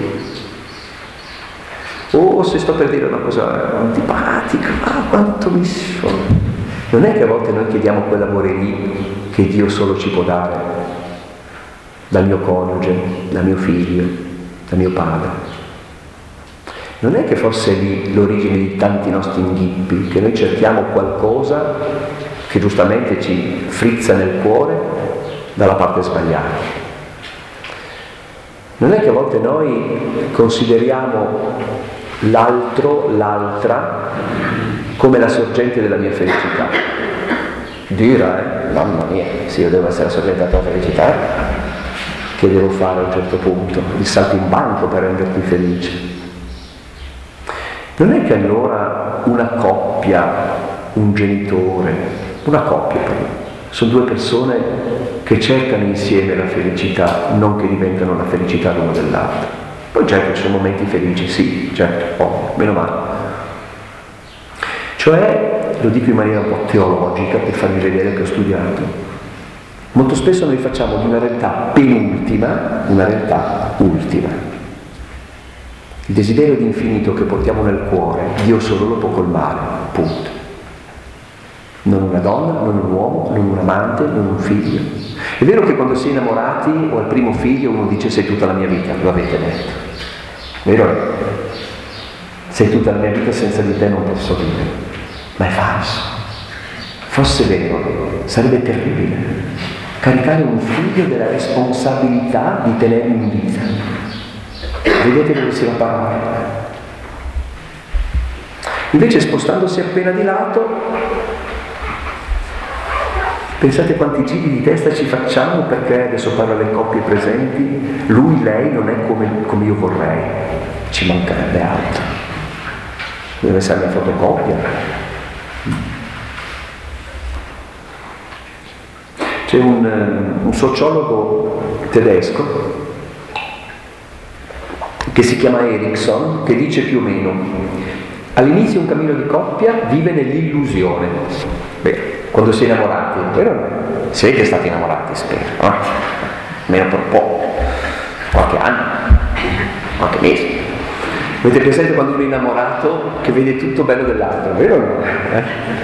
oh, se sto per dire una cosa antipatica, ah, quanto mi sono. Non è che a volte noi chiediamo quell'amore lì che Dio solo ci può dare, dal mio coniuge, dal mio figlio, dal mio padre? Non è che forse è lì l'origine di tanti nostri inghippi, che noi cerchiamo qualcosa che giustamente ci frizza nel cuore dalla parte sbagliata? Non è che a volte noi consideriamo l'altro, l'altra, come la sorgente della mia felicità? Dura, eh? Mamma mia, se io devo essere sorvegliato alla felicità, che devo fare a un certo punto? Il salto in banco per renderti felice. Non è che allora una coppia, un genitore, una coppia però, sono due persone che cercano insieme la felicità, non che diventano la felicità l'uno dell'altro. Poi certo ci sono momenti felici, sì, certo, ovvio, meno male. Cioè, lo dico in maniera un po' teologica per farvi vedere che ho studiato, molto spesso noi facciamo di una realtà penultima una realtà ultima. Il desiderio di infinito che portiamo nel cuore, Dio solo lo può colmare, punto. Non una donna, non un uomo, non un amante, non un figlio. È vero che quando si è innamorati o al primo figlio uno dice sei tutta la mia vita, lo avete detto. Vero? Sei tutta la mia vita, senza di te non posso vivere. Ma è falso. Fosse vero, sarebbe terribile caricare un figlio della responsabilità di tenerlo in vita. Vedete dove si va a parlare? Invece, spostandosi appena di lato, pensate quanti giri di testa ci facciamo, perché adesso parlo alle coppie presenti, lui, lei non è come, come io vorrei, ci mancherebbe altro, deve essere la fotocopia. C'è un, un sociologo tedesco che si chiama Erickson, che dice più o meno: all'inizio un cammino di coppia vive nell'illusione. Beh, quando si è innamorati, vero? Siete stati innamorati, spero, no? Almeno per un po', qualche anno, qualche mese. Avete presente quando uno è innamorato che vede tutto bello dell'altro, vero o no? Eh?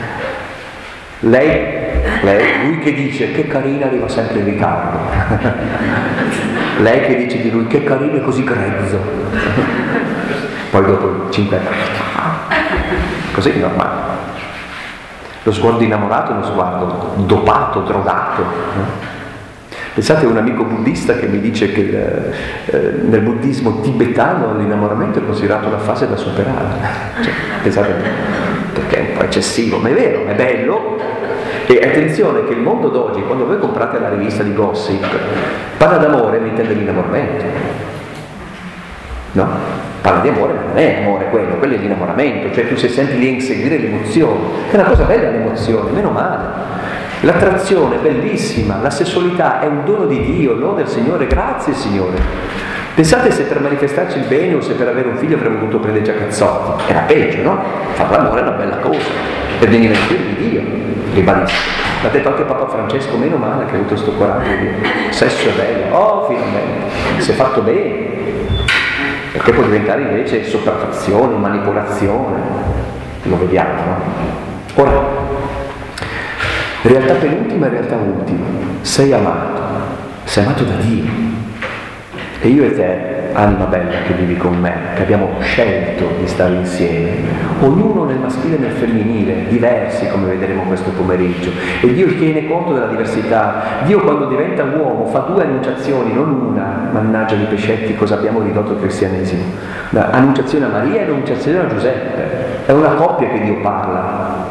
Lei, lei, lui che dice che carina, arriva sempre in ritardo. Lei che dice di lui che carino e così grezzo. Poi dopo cinque anni, così normale. Lo sguardo innamorato è uno sguardo dopato, drogato. Pensate a un amico buddista che mi dice che eh, nel buddismo tibetano l'innamoramento è considerato una fase da superare. Cioè, pensate, perché è un po' eccessivo, ma è vero, è bello. E attenzione che il mondo d'oggi, quando voi comprate la rivista di gossip, parla d'amore, ma intende l'innamoramento. No? Parla di amore, ma non è amore quello, quello è l'innamoramento, cioè tu sei sempre lì a inseguire l'emozione. È una cosa bella l'emozione, meno male. L'attrazione è bellissima, la sessualità è un dono di Dio, non del Signore, grazie Signore. Pensate se per manifestarci il bene o se per avere un figlio avremmo dovuto prendere già cazzotti, era peggio, no? Far l'amore è una bella cosa, per venire in figlio di Dio, ribadisco. L'ha detto anche Papa Francesco, meno male che ha avuto sto coraggio di dire, sesso è bello, oh finalmente, si è fatto bene, perché può diventare invece sopraffazione, manipolazione, lo vediamo, no? Ora, realtà penultima e realtà ultima, sei amato, sei amato da Dio. E io e te, anima bella che vivi con me, che abbiamo scelto di stare insieme, ognuno nel maschile e nel femminile, diversi come vedremo questo pomeriggio. E Dio tiene conto della diversità. Dio quando diventa uomo fa due annunciazioni, non una, mannaggia di pescetti, cosa abbiamo ridotto il cristianesimo. La annunciazione a Maria e annunciazione a Giuseppe. È una coppia che Dio parla.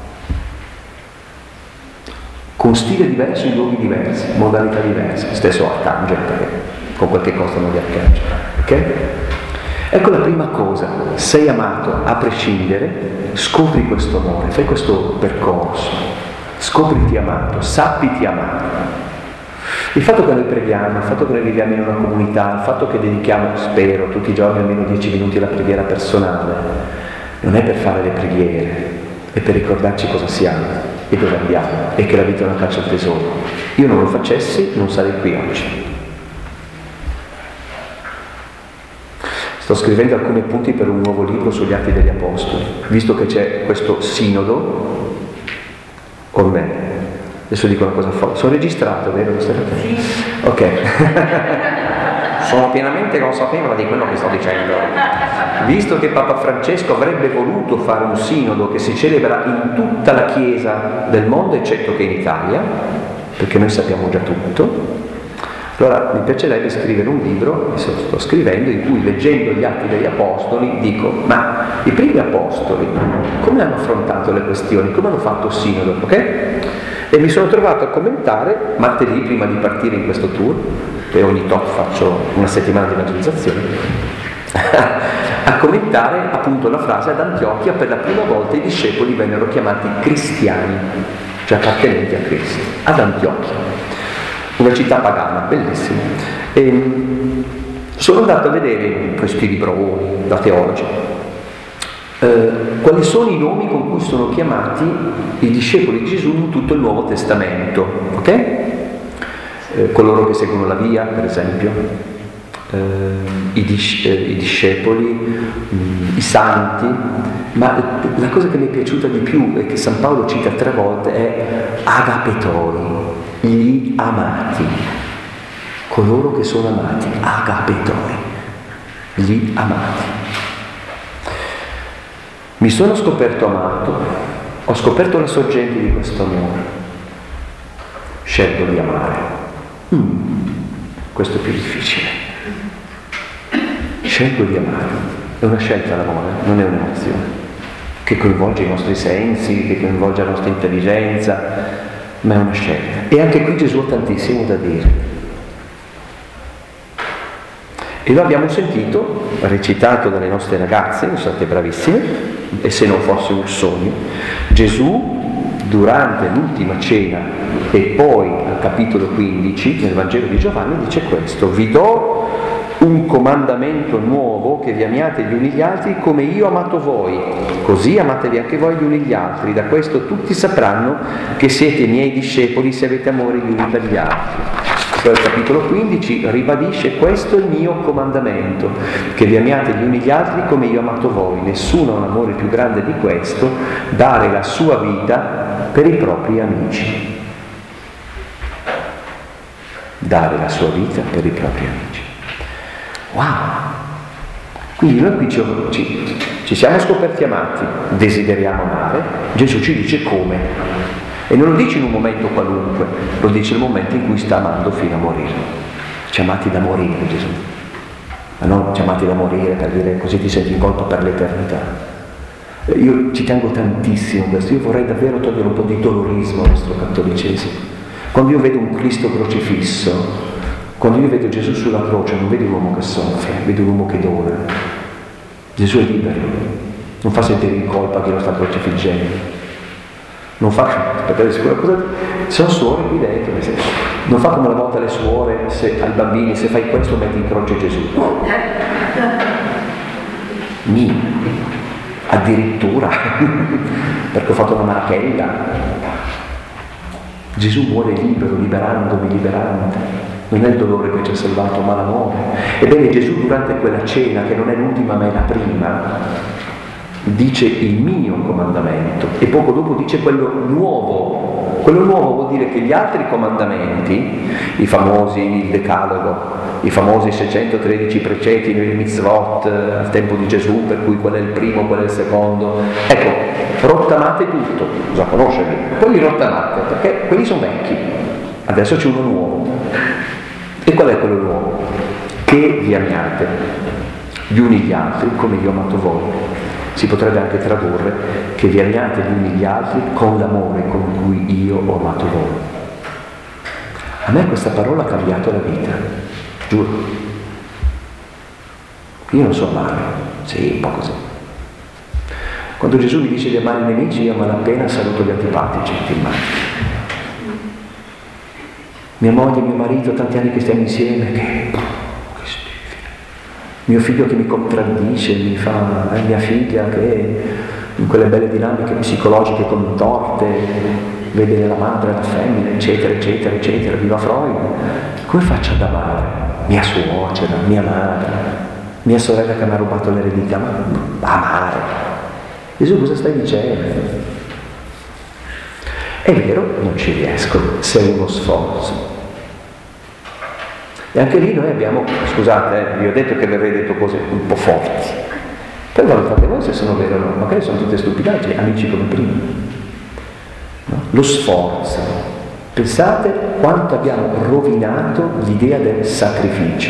Con stile diverso, in luoghi diversi, modalità diverse, stesso arcangelo, perché con quel che costano gli arcangeli, ok? Ecco la prima cosa, sei amato a prescindere, scopri questo amore, fai questo percorso, scopriti amato, sappiti amato. Il fatto che noi preghiamo, il fatto che noi viviamo in una comunità, il fatto che dedichiamo, spero, tutti i giorni almeno dieci minuti alla preghiera personale, non è per fare le preghiere, è per ricordarci cosa siamo e dove andiamo e che la vita è una caccia al tesoro. Io non lo facessi, non sarei qui oggi. Sto scrivendo alcuni appunti per un nuovo libro sugli Atti degli Apostoli, visto che c'è questo sinodo con me. Adesso dico una cosa forte. Sono registrato, vero? Sì. Ok. Sono pienamente consapevole di quello che sto dicendo. Visto che Papa Francesco avrebbe voluto fare un sinodo che si celebra in tutta la Chiesa del mondo, eccetto che in Italia, perché noi sappiamo già tutto, allora mi piacerebbe scrivere un libro, che sto scrivendo, in cui leggendo gli Atti degli Apostoli dico, ma i primi Apostoli come hanno affrontato le questioni, come hanno fatto il sinodo, ok? E mi sono trovato a commentare, martedì prima di partire in questo tour, e ogni tot faccio una settimana di evangelizzazione, a commentare appunto la frase: ad Antiochia per la prima volta i discepoli vennero chiamati cristiani, cioè appartenenti a Cristo, ad Antiochia, una città pagana, bellissima. E sono andato a vedere questi libroni da teologi, eh, quali sono i nomi con cui sono chiamati i discepoli di Gesù in tutto il Nuovo Testamento, ok? Eh, coloro che seguono la via, per esempio. Uh, i, dis- eh, i discepoli, mh, i santi, ma la cosa che mi è piaciuta di più e che San Paolo cita tre volte è agapetoi, gli amati, coloro che sono amati, agapetoi, gli amati. Mi sono scoperto amato, ho scoperto la sorgente di questo amore, scelgo di amare. Mm, questo è più difficile. Scelgo di amare, è una scelta l'amore, non è un'emozione, che coinvolge i nostri sensi, che coinvolge la nostra intelligenza, ma è una scelta. E anche qui Gesù ha tantissimo da dire. E lo abbiamo sentito, recitato dalle nostre ragazze, sono state bravissime, e se non fosse un sogno, Gesù durante l'ultima cena e poi al capitolo quindici nel Vangelo di Giovanni dice questo: vi do un comandamento nuovo, che vi amiate gli uni gli altri come io ho amato voi, così amatevi anche voi gli uni gli altri, da questo tutti sapranno che siete miei discepoli se avete amore gli uni per gli altri. Poi al capitolo quindici ribadisce: questo è il mio comandamento, che vi amiate gli uni gli altri come io ho amato voi, nessuno ha un amore più grande di questo, dare la sua vita per i propri amici. Dare la sua vita per i propri amici. Wow! Quindi noi qui ci, ci, ci siamo scoperti amati, desideriamo amare, Gesù ci dice come. E non lo dice in un momento qualunque, lo dice nel momento in cui sta amando fino a morire. Ci amati da morire, Gesù. Ma non ci amati da morire per dire così ti senti in colpa per l'eternità. Io ci tengo tantissimo a questo, io vorrei davvero togliere un po' di dolorismo al nostro cattolicesimo. Quando io vedo un Cristo crocifisso, quando io vedo Gesù sulla croce, non vedo un uomo che soffre, vedo un uomo che dona. Gesù è libero, non fa sentire in colpa chi lo sta crocifiggendo. Non fa, aspettate, sicura cosa, sono suore qui dentro, non fa come una volta le suore se, ai bambini: se fai questo metti in croce Gesù. Mi, addirittura, perché ho fatto una marachella. Gesù muore libero, liberandomi, liberante. Non è il dolore che ci ha salvato, ma l'amore. Ebbene, Gesù durante quella cena, che non è l'ultima ma è la prima, dice il mio comandamento e poco dopo dice quello nuovo. Quello nuovo vuol dire che gli altri comandamenti, i famosi, il decalogo, i famosi seicentotredici precetti, i mitzvot al tempo di Gesù, per cui qual è il primo, qual è il secondo, ecco, rottamate tutto, bisogna conoscerli, poi li rottamate, perché quelli sono vecchi, adesso c'è uno nuovo. E qual è quello nuovo? Che vi amiate gli uni gli altri come io ho amato voi. Si potrebbe anche tradurre: che vi amiate gli uni gli altri con l'amore con cui io ho amato voi. A me questa parola ha cambiato la vita, giuro. Io non so amare, sì, un po' così. Quando Gesù mi dice di amare i nemici, io a malapena saluto gli antipatici, ti immagini. Mia moglie, mio marito, tanti anni che stiamo insieme, che, che schifo. Mio figlio che mi contraddice, mi fa, eh, mia figlia che in quelle belle dinamiche psicologiche contorte vede nella madre la femmina, eccetera, eccetera, eccetera, viva Freud. Come faccio ad amare? Mia suocera, mia madre, mia sorella che mi ha rubato l'eredità, ma amare. Gesù cosa stai dicendo? È vero, non ci riesco, se è uno sforzo. E anche lì noi abbiamo, scusate, eh, vi ho detto che vi avrei detto cose un po' forti, però valutate voi se sono vere o no, magari sono tutte stupidaggini, amici come prima. No? Lo sforzo. Pensate quanto abbiamo rovinato l'idea del sacrificio.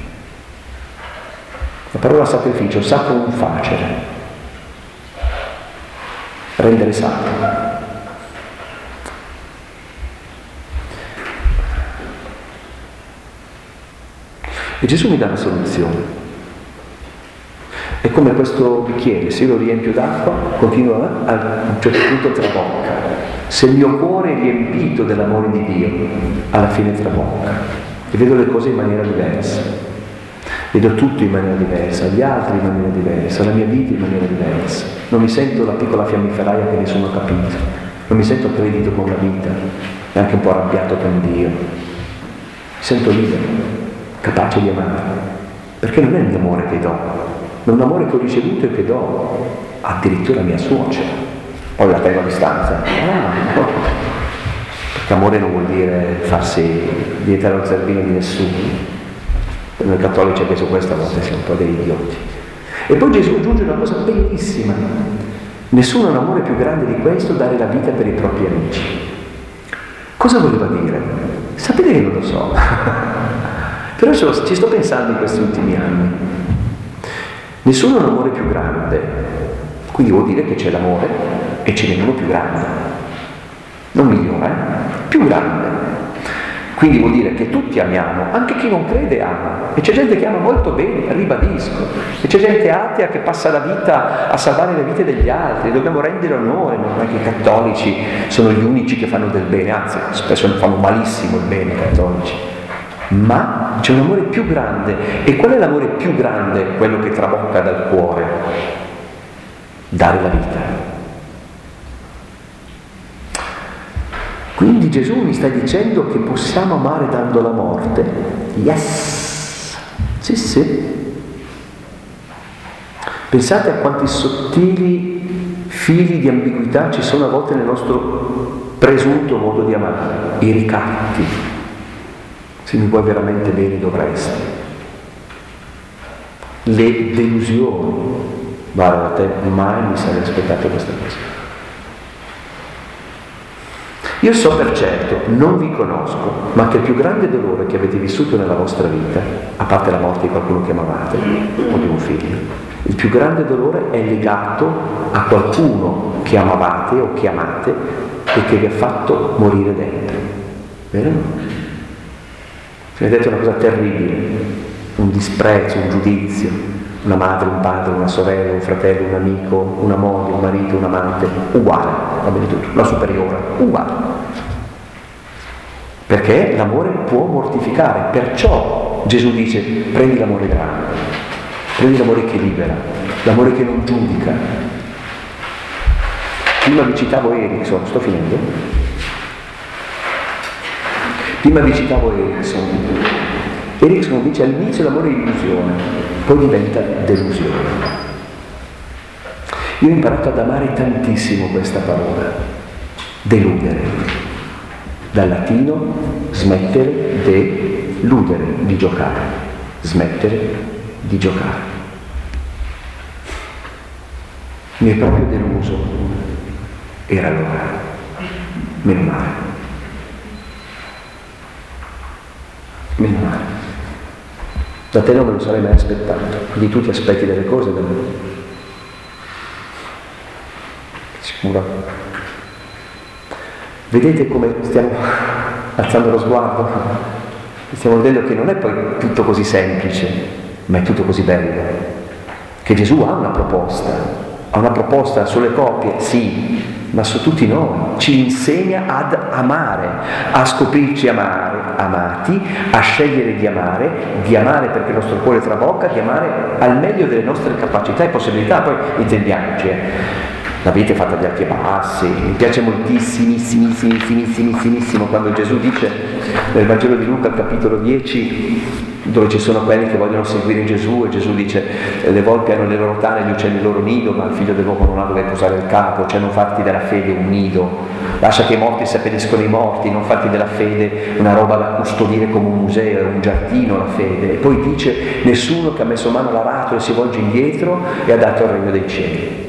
La parola sacrificio, sacrum facere, rendere sacro. E Gesù mi dà una soluzione. È come questo bicchiere, se io lo riempio d'acqua, continua a un certo punto trabocca. Se il mio cuore è riempito dell'amore di Dio, alla fine trabocca. E vedo le cose in maniera diversa. Vedo tutto in maniera diversa, gli altri in maniera diversa, la mia vita in maniera diversa. Non mi sento la piccola fiammiferaia che nessuno ha capito. Non mi sento accredito con la vita, e anche un po' arrabbiato con Dio. Mi sento libero, capace di amare. Perché non è il mio amore che do, è un amore che ho ricevuto e che do addirittura a mia suocera. Poi la tengo a distanza. Ah, no. Perché amore non vuol dire farsi dietro allo zerbino di nessuno. Per noi cattolici anche su questa volta siamo un po' degli idioti. E poi Gesù aggiunge una cosa bellissima. Nessuno ha un amore più grande di questo, dare la vita per i propri amici. Cosa voleva dire? Sapete che non lo so. Però ci sto pensando in questi ultimi anni. Nessuno ha un amore più grande, quindi vuol dire che c'è l'amore e ce n'è uno più grande, non migliore, eh? Più grande. Quindi vuol dire che tutti amiamo, anche chi non crede ama, e c'è gente che ama molto bene, ribadisco, e c'è gente atea che passa la vita a salvare le vite degli altri, dobbiamo rendere onore, non è che i cattolici sono gli unici che fanno del bene, anzi spesso fanno malissimo il bene i cattolici. Ma c'è un amore più grande. E qual è l'amore più grande? Quello che trabocca dal cuore. Dare la vita. Quindi Gesù mi sta dicendo che possiamo amare dando la morte? Yes! Sì, sì. Pensate a quanti sottili fili di ambiguità ci sono a volte nel nostro presunto modo di amare. I ricatti. Se mi vuoi veramente bene dovresti. Le delusioni. Guarda, da te mai mi sarei aspettato questa cosa. Io so per certo, non vi conosco, ma che il più grande dolore che avete vissuto nella vostra vita, a parte la morte di qualcuno che amavate o di un figlio, il più grande dolore è legato a qualcuno che amavate o che amate e che vi ha fatto morire dentro. Vero? Mi ha detto una cosa terribile, un disprezzo, un giudizio, una madre, un padre, una sorella, un fratello, un amico, una moglie, un marito, un amante, uguale, va bene tutto, la superiore, uguale. Perché l'amore può mortificare, perciò Gesù dice prendi l'amore grande, prendi l'amore che libera, l'amore che non giudica. Prima vi citavo Erickson, sto finendo? Prima vi citavo Erickson. Erickson dice all'inizio l'amore è illusione, poi diventa delusione. Io ho imparato ad amare tantissimo questa parola, deludere. Dal latino smettere, deludere, di giocare. Smettere di giocare. Mi è proprio deluso. Era l'ora. Meno male. Meno male. Da te non me lo sarei mai aspettato, quindi tu ti aspetti delle cose da me. Sicuro. Vedete come stiamo alzando lo sguardo? Stiamo vedendo che non è poi tutto così semplice, ma è tutto così bello. Che Gesù ha una proposta, ha una proposta sulle coppie, sì, ma su tutti noi, ci insegna ad amare, a scoprirci amare, amati, a scegliere di amare, di amare perché il nostro cuore trabocca, di amare al meglio delle nostre capacità e possibilità. Poi intendiamoci, eh. La vita è fatta di alti e bassi. Mi piace moltissimissimissimo quando Gesù dice nel Vangelo di Luca, al capitolo dieci, dove ci sono quelli che vogliono seguire Gesù, e Gesù dice le volpi hanno le loro tane, gli uccelli il loro nido, ma il figlio dell'uomo non ha dove posare il capo. Cioè non farti della fede un nido, lascia che i morti seppelliscono i morti, non farti della fede una roba da custodire come un museo, un giardino la fede. E poi dice nessuno che ha messo mano all'arato e si volge indietro e ha dato il regno dei cieli.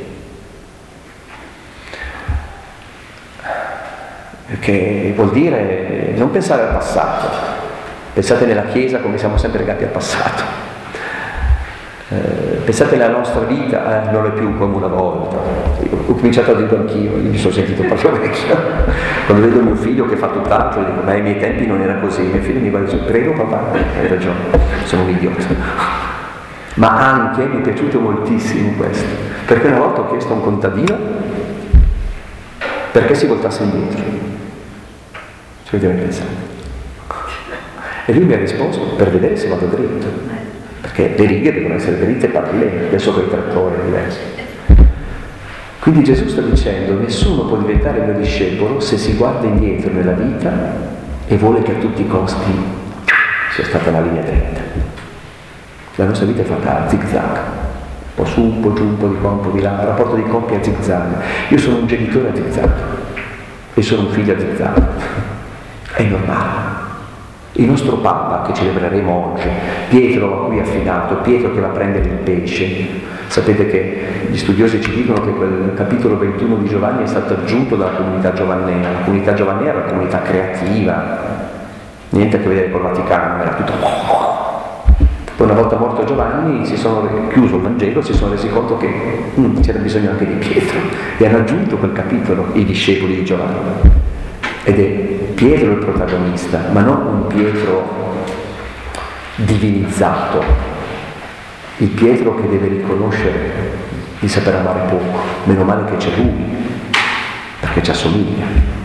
Perché vuol dire non pensare al passato. Pensate nella Chiesa come siamo sempre legati al passato. Eh, pensate alla nostra vita, eh, non è più come una volta. ho cominciato a dirlo anch'io, mi sono sentito proprio vecchio. Quando vedo mio figlio che fa tutt'altro, dico, ma ai miei tempi non era così. Mio figlio mi guarda e dice, prego papà, hai ragione, sono un idiota. Ma anche mi è piaciuto moltissimo questo, perché una volta ho chiesto a un contadino perché si voltasse indietro. Ci avete mai pensato? E lui mi ha risposto, per vedere se vado dritto, perché le righe devono essere dritte e parallele, adesso con i trattori è diverso. Quindi Gesù sta dicendo, nessuno può diventare mio discepolo se si guarda indietro nella vita e vuole che a tutti i costi sia stata una linea dritta. La nostra vita è fatta a zig-zag, un po' su, un po' giù, un po' di qua, un po' di là, un rapporto di coppia a zig-zag. Io sono un genitore a zig-zag e sono un figlio a zig-zag. È normale. Il nostro Papa, che celebreremo oggi, Pietro a cui è affidato, Pietro che va a prendere il pesce. Sapete che gli studiosi ci dicono che quel capitolo ventuno di Giovanni è stato aggiunto dalla comunità giovannea. La comunità giovannea era una comunità creativa, niente a che vedere col Vaticano, era tutto... Poi una volta morto Giovanni si sono chiuso il Vangelo, si sono resi conto che mm, c'era bisogno anche di Pietro e hanno aggiunto quel capitolo, i discepoli di Giovanni. Ed è Pietro il protagonista, ma non un Pietro divinizzato, il Pietro che deve riconoscere di saper amare poco, meno male che c'è lui, perché ci assomiglia.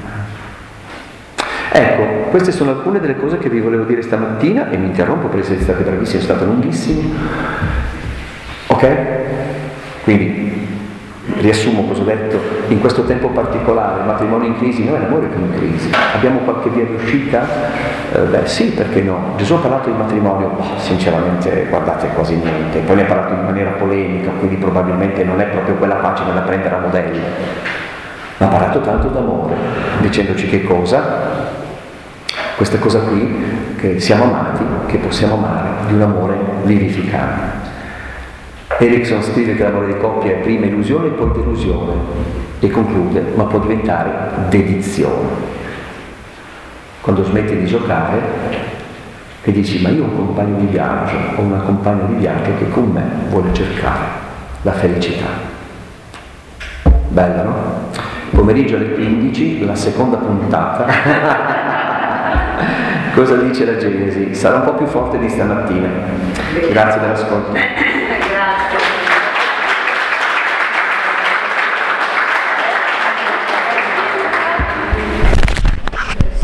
Ecco, queste sono alcune delle cose che vi volevo dire stamattina e mi interrompo perché siete stati bravissimi, è stato lunghissimo. Ok? Quindi riassumo cosa ho detto, in questo tempo particolare, il matrimonio in crisi, non è l'amore che è in crisi. Abbiamo qualche via di uscita? Eh, beh sì, perché no? Gesù ha parlato di matrimonio, oh, sinceramente guardate quasi niente, poi ne ha parlato in maniera polemica, quindi probabilmente non è proprio quella pagina da prendere a modello. Ma ha parlato tanto d'amore, dicendoci che cosa? Questa cosa qui, che siamo amati, che possiamo amare, di un amore vivificante. Erickson scrive che l'amore di coppia è prima illusione e poi delusione e conclude, ma può diventare dedizione. Quando smetti di giocare e dici, ma io ho un compagno di viaggio, ho una compagna di viaggio che con me vuole cercare la felicità. Bella, no? Pomeriggio alle quindici, la seconda puntata. Cosa dice la Genesi? Sarà un po' più forte di stamattina. Grazie dell'ascolto.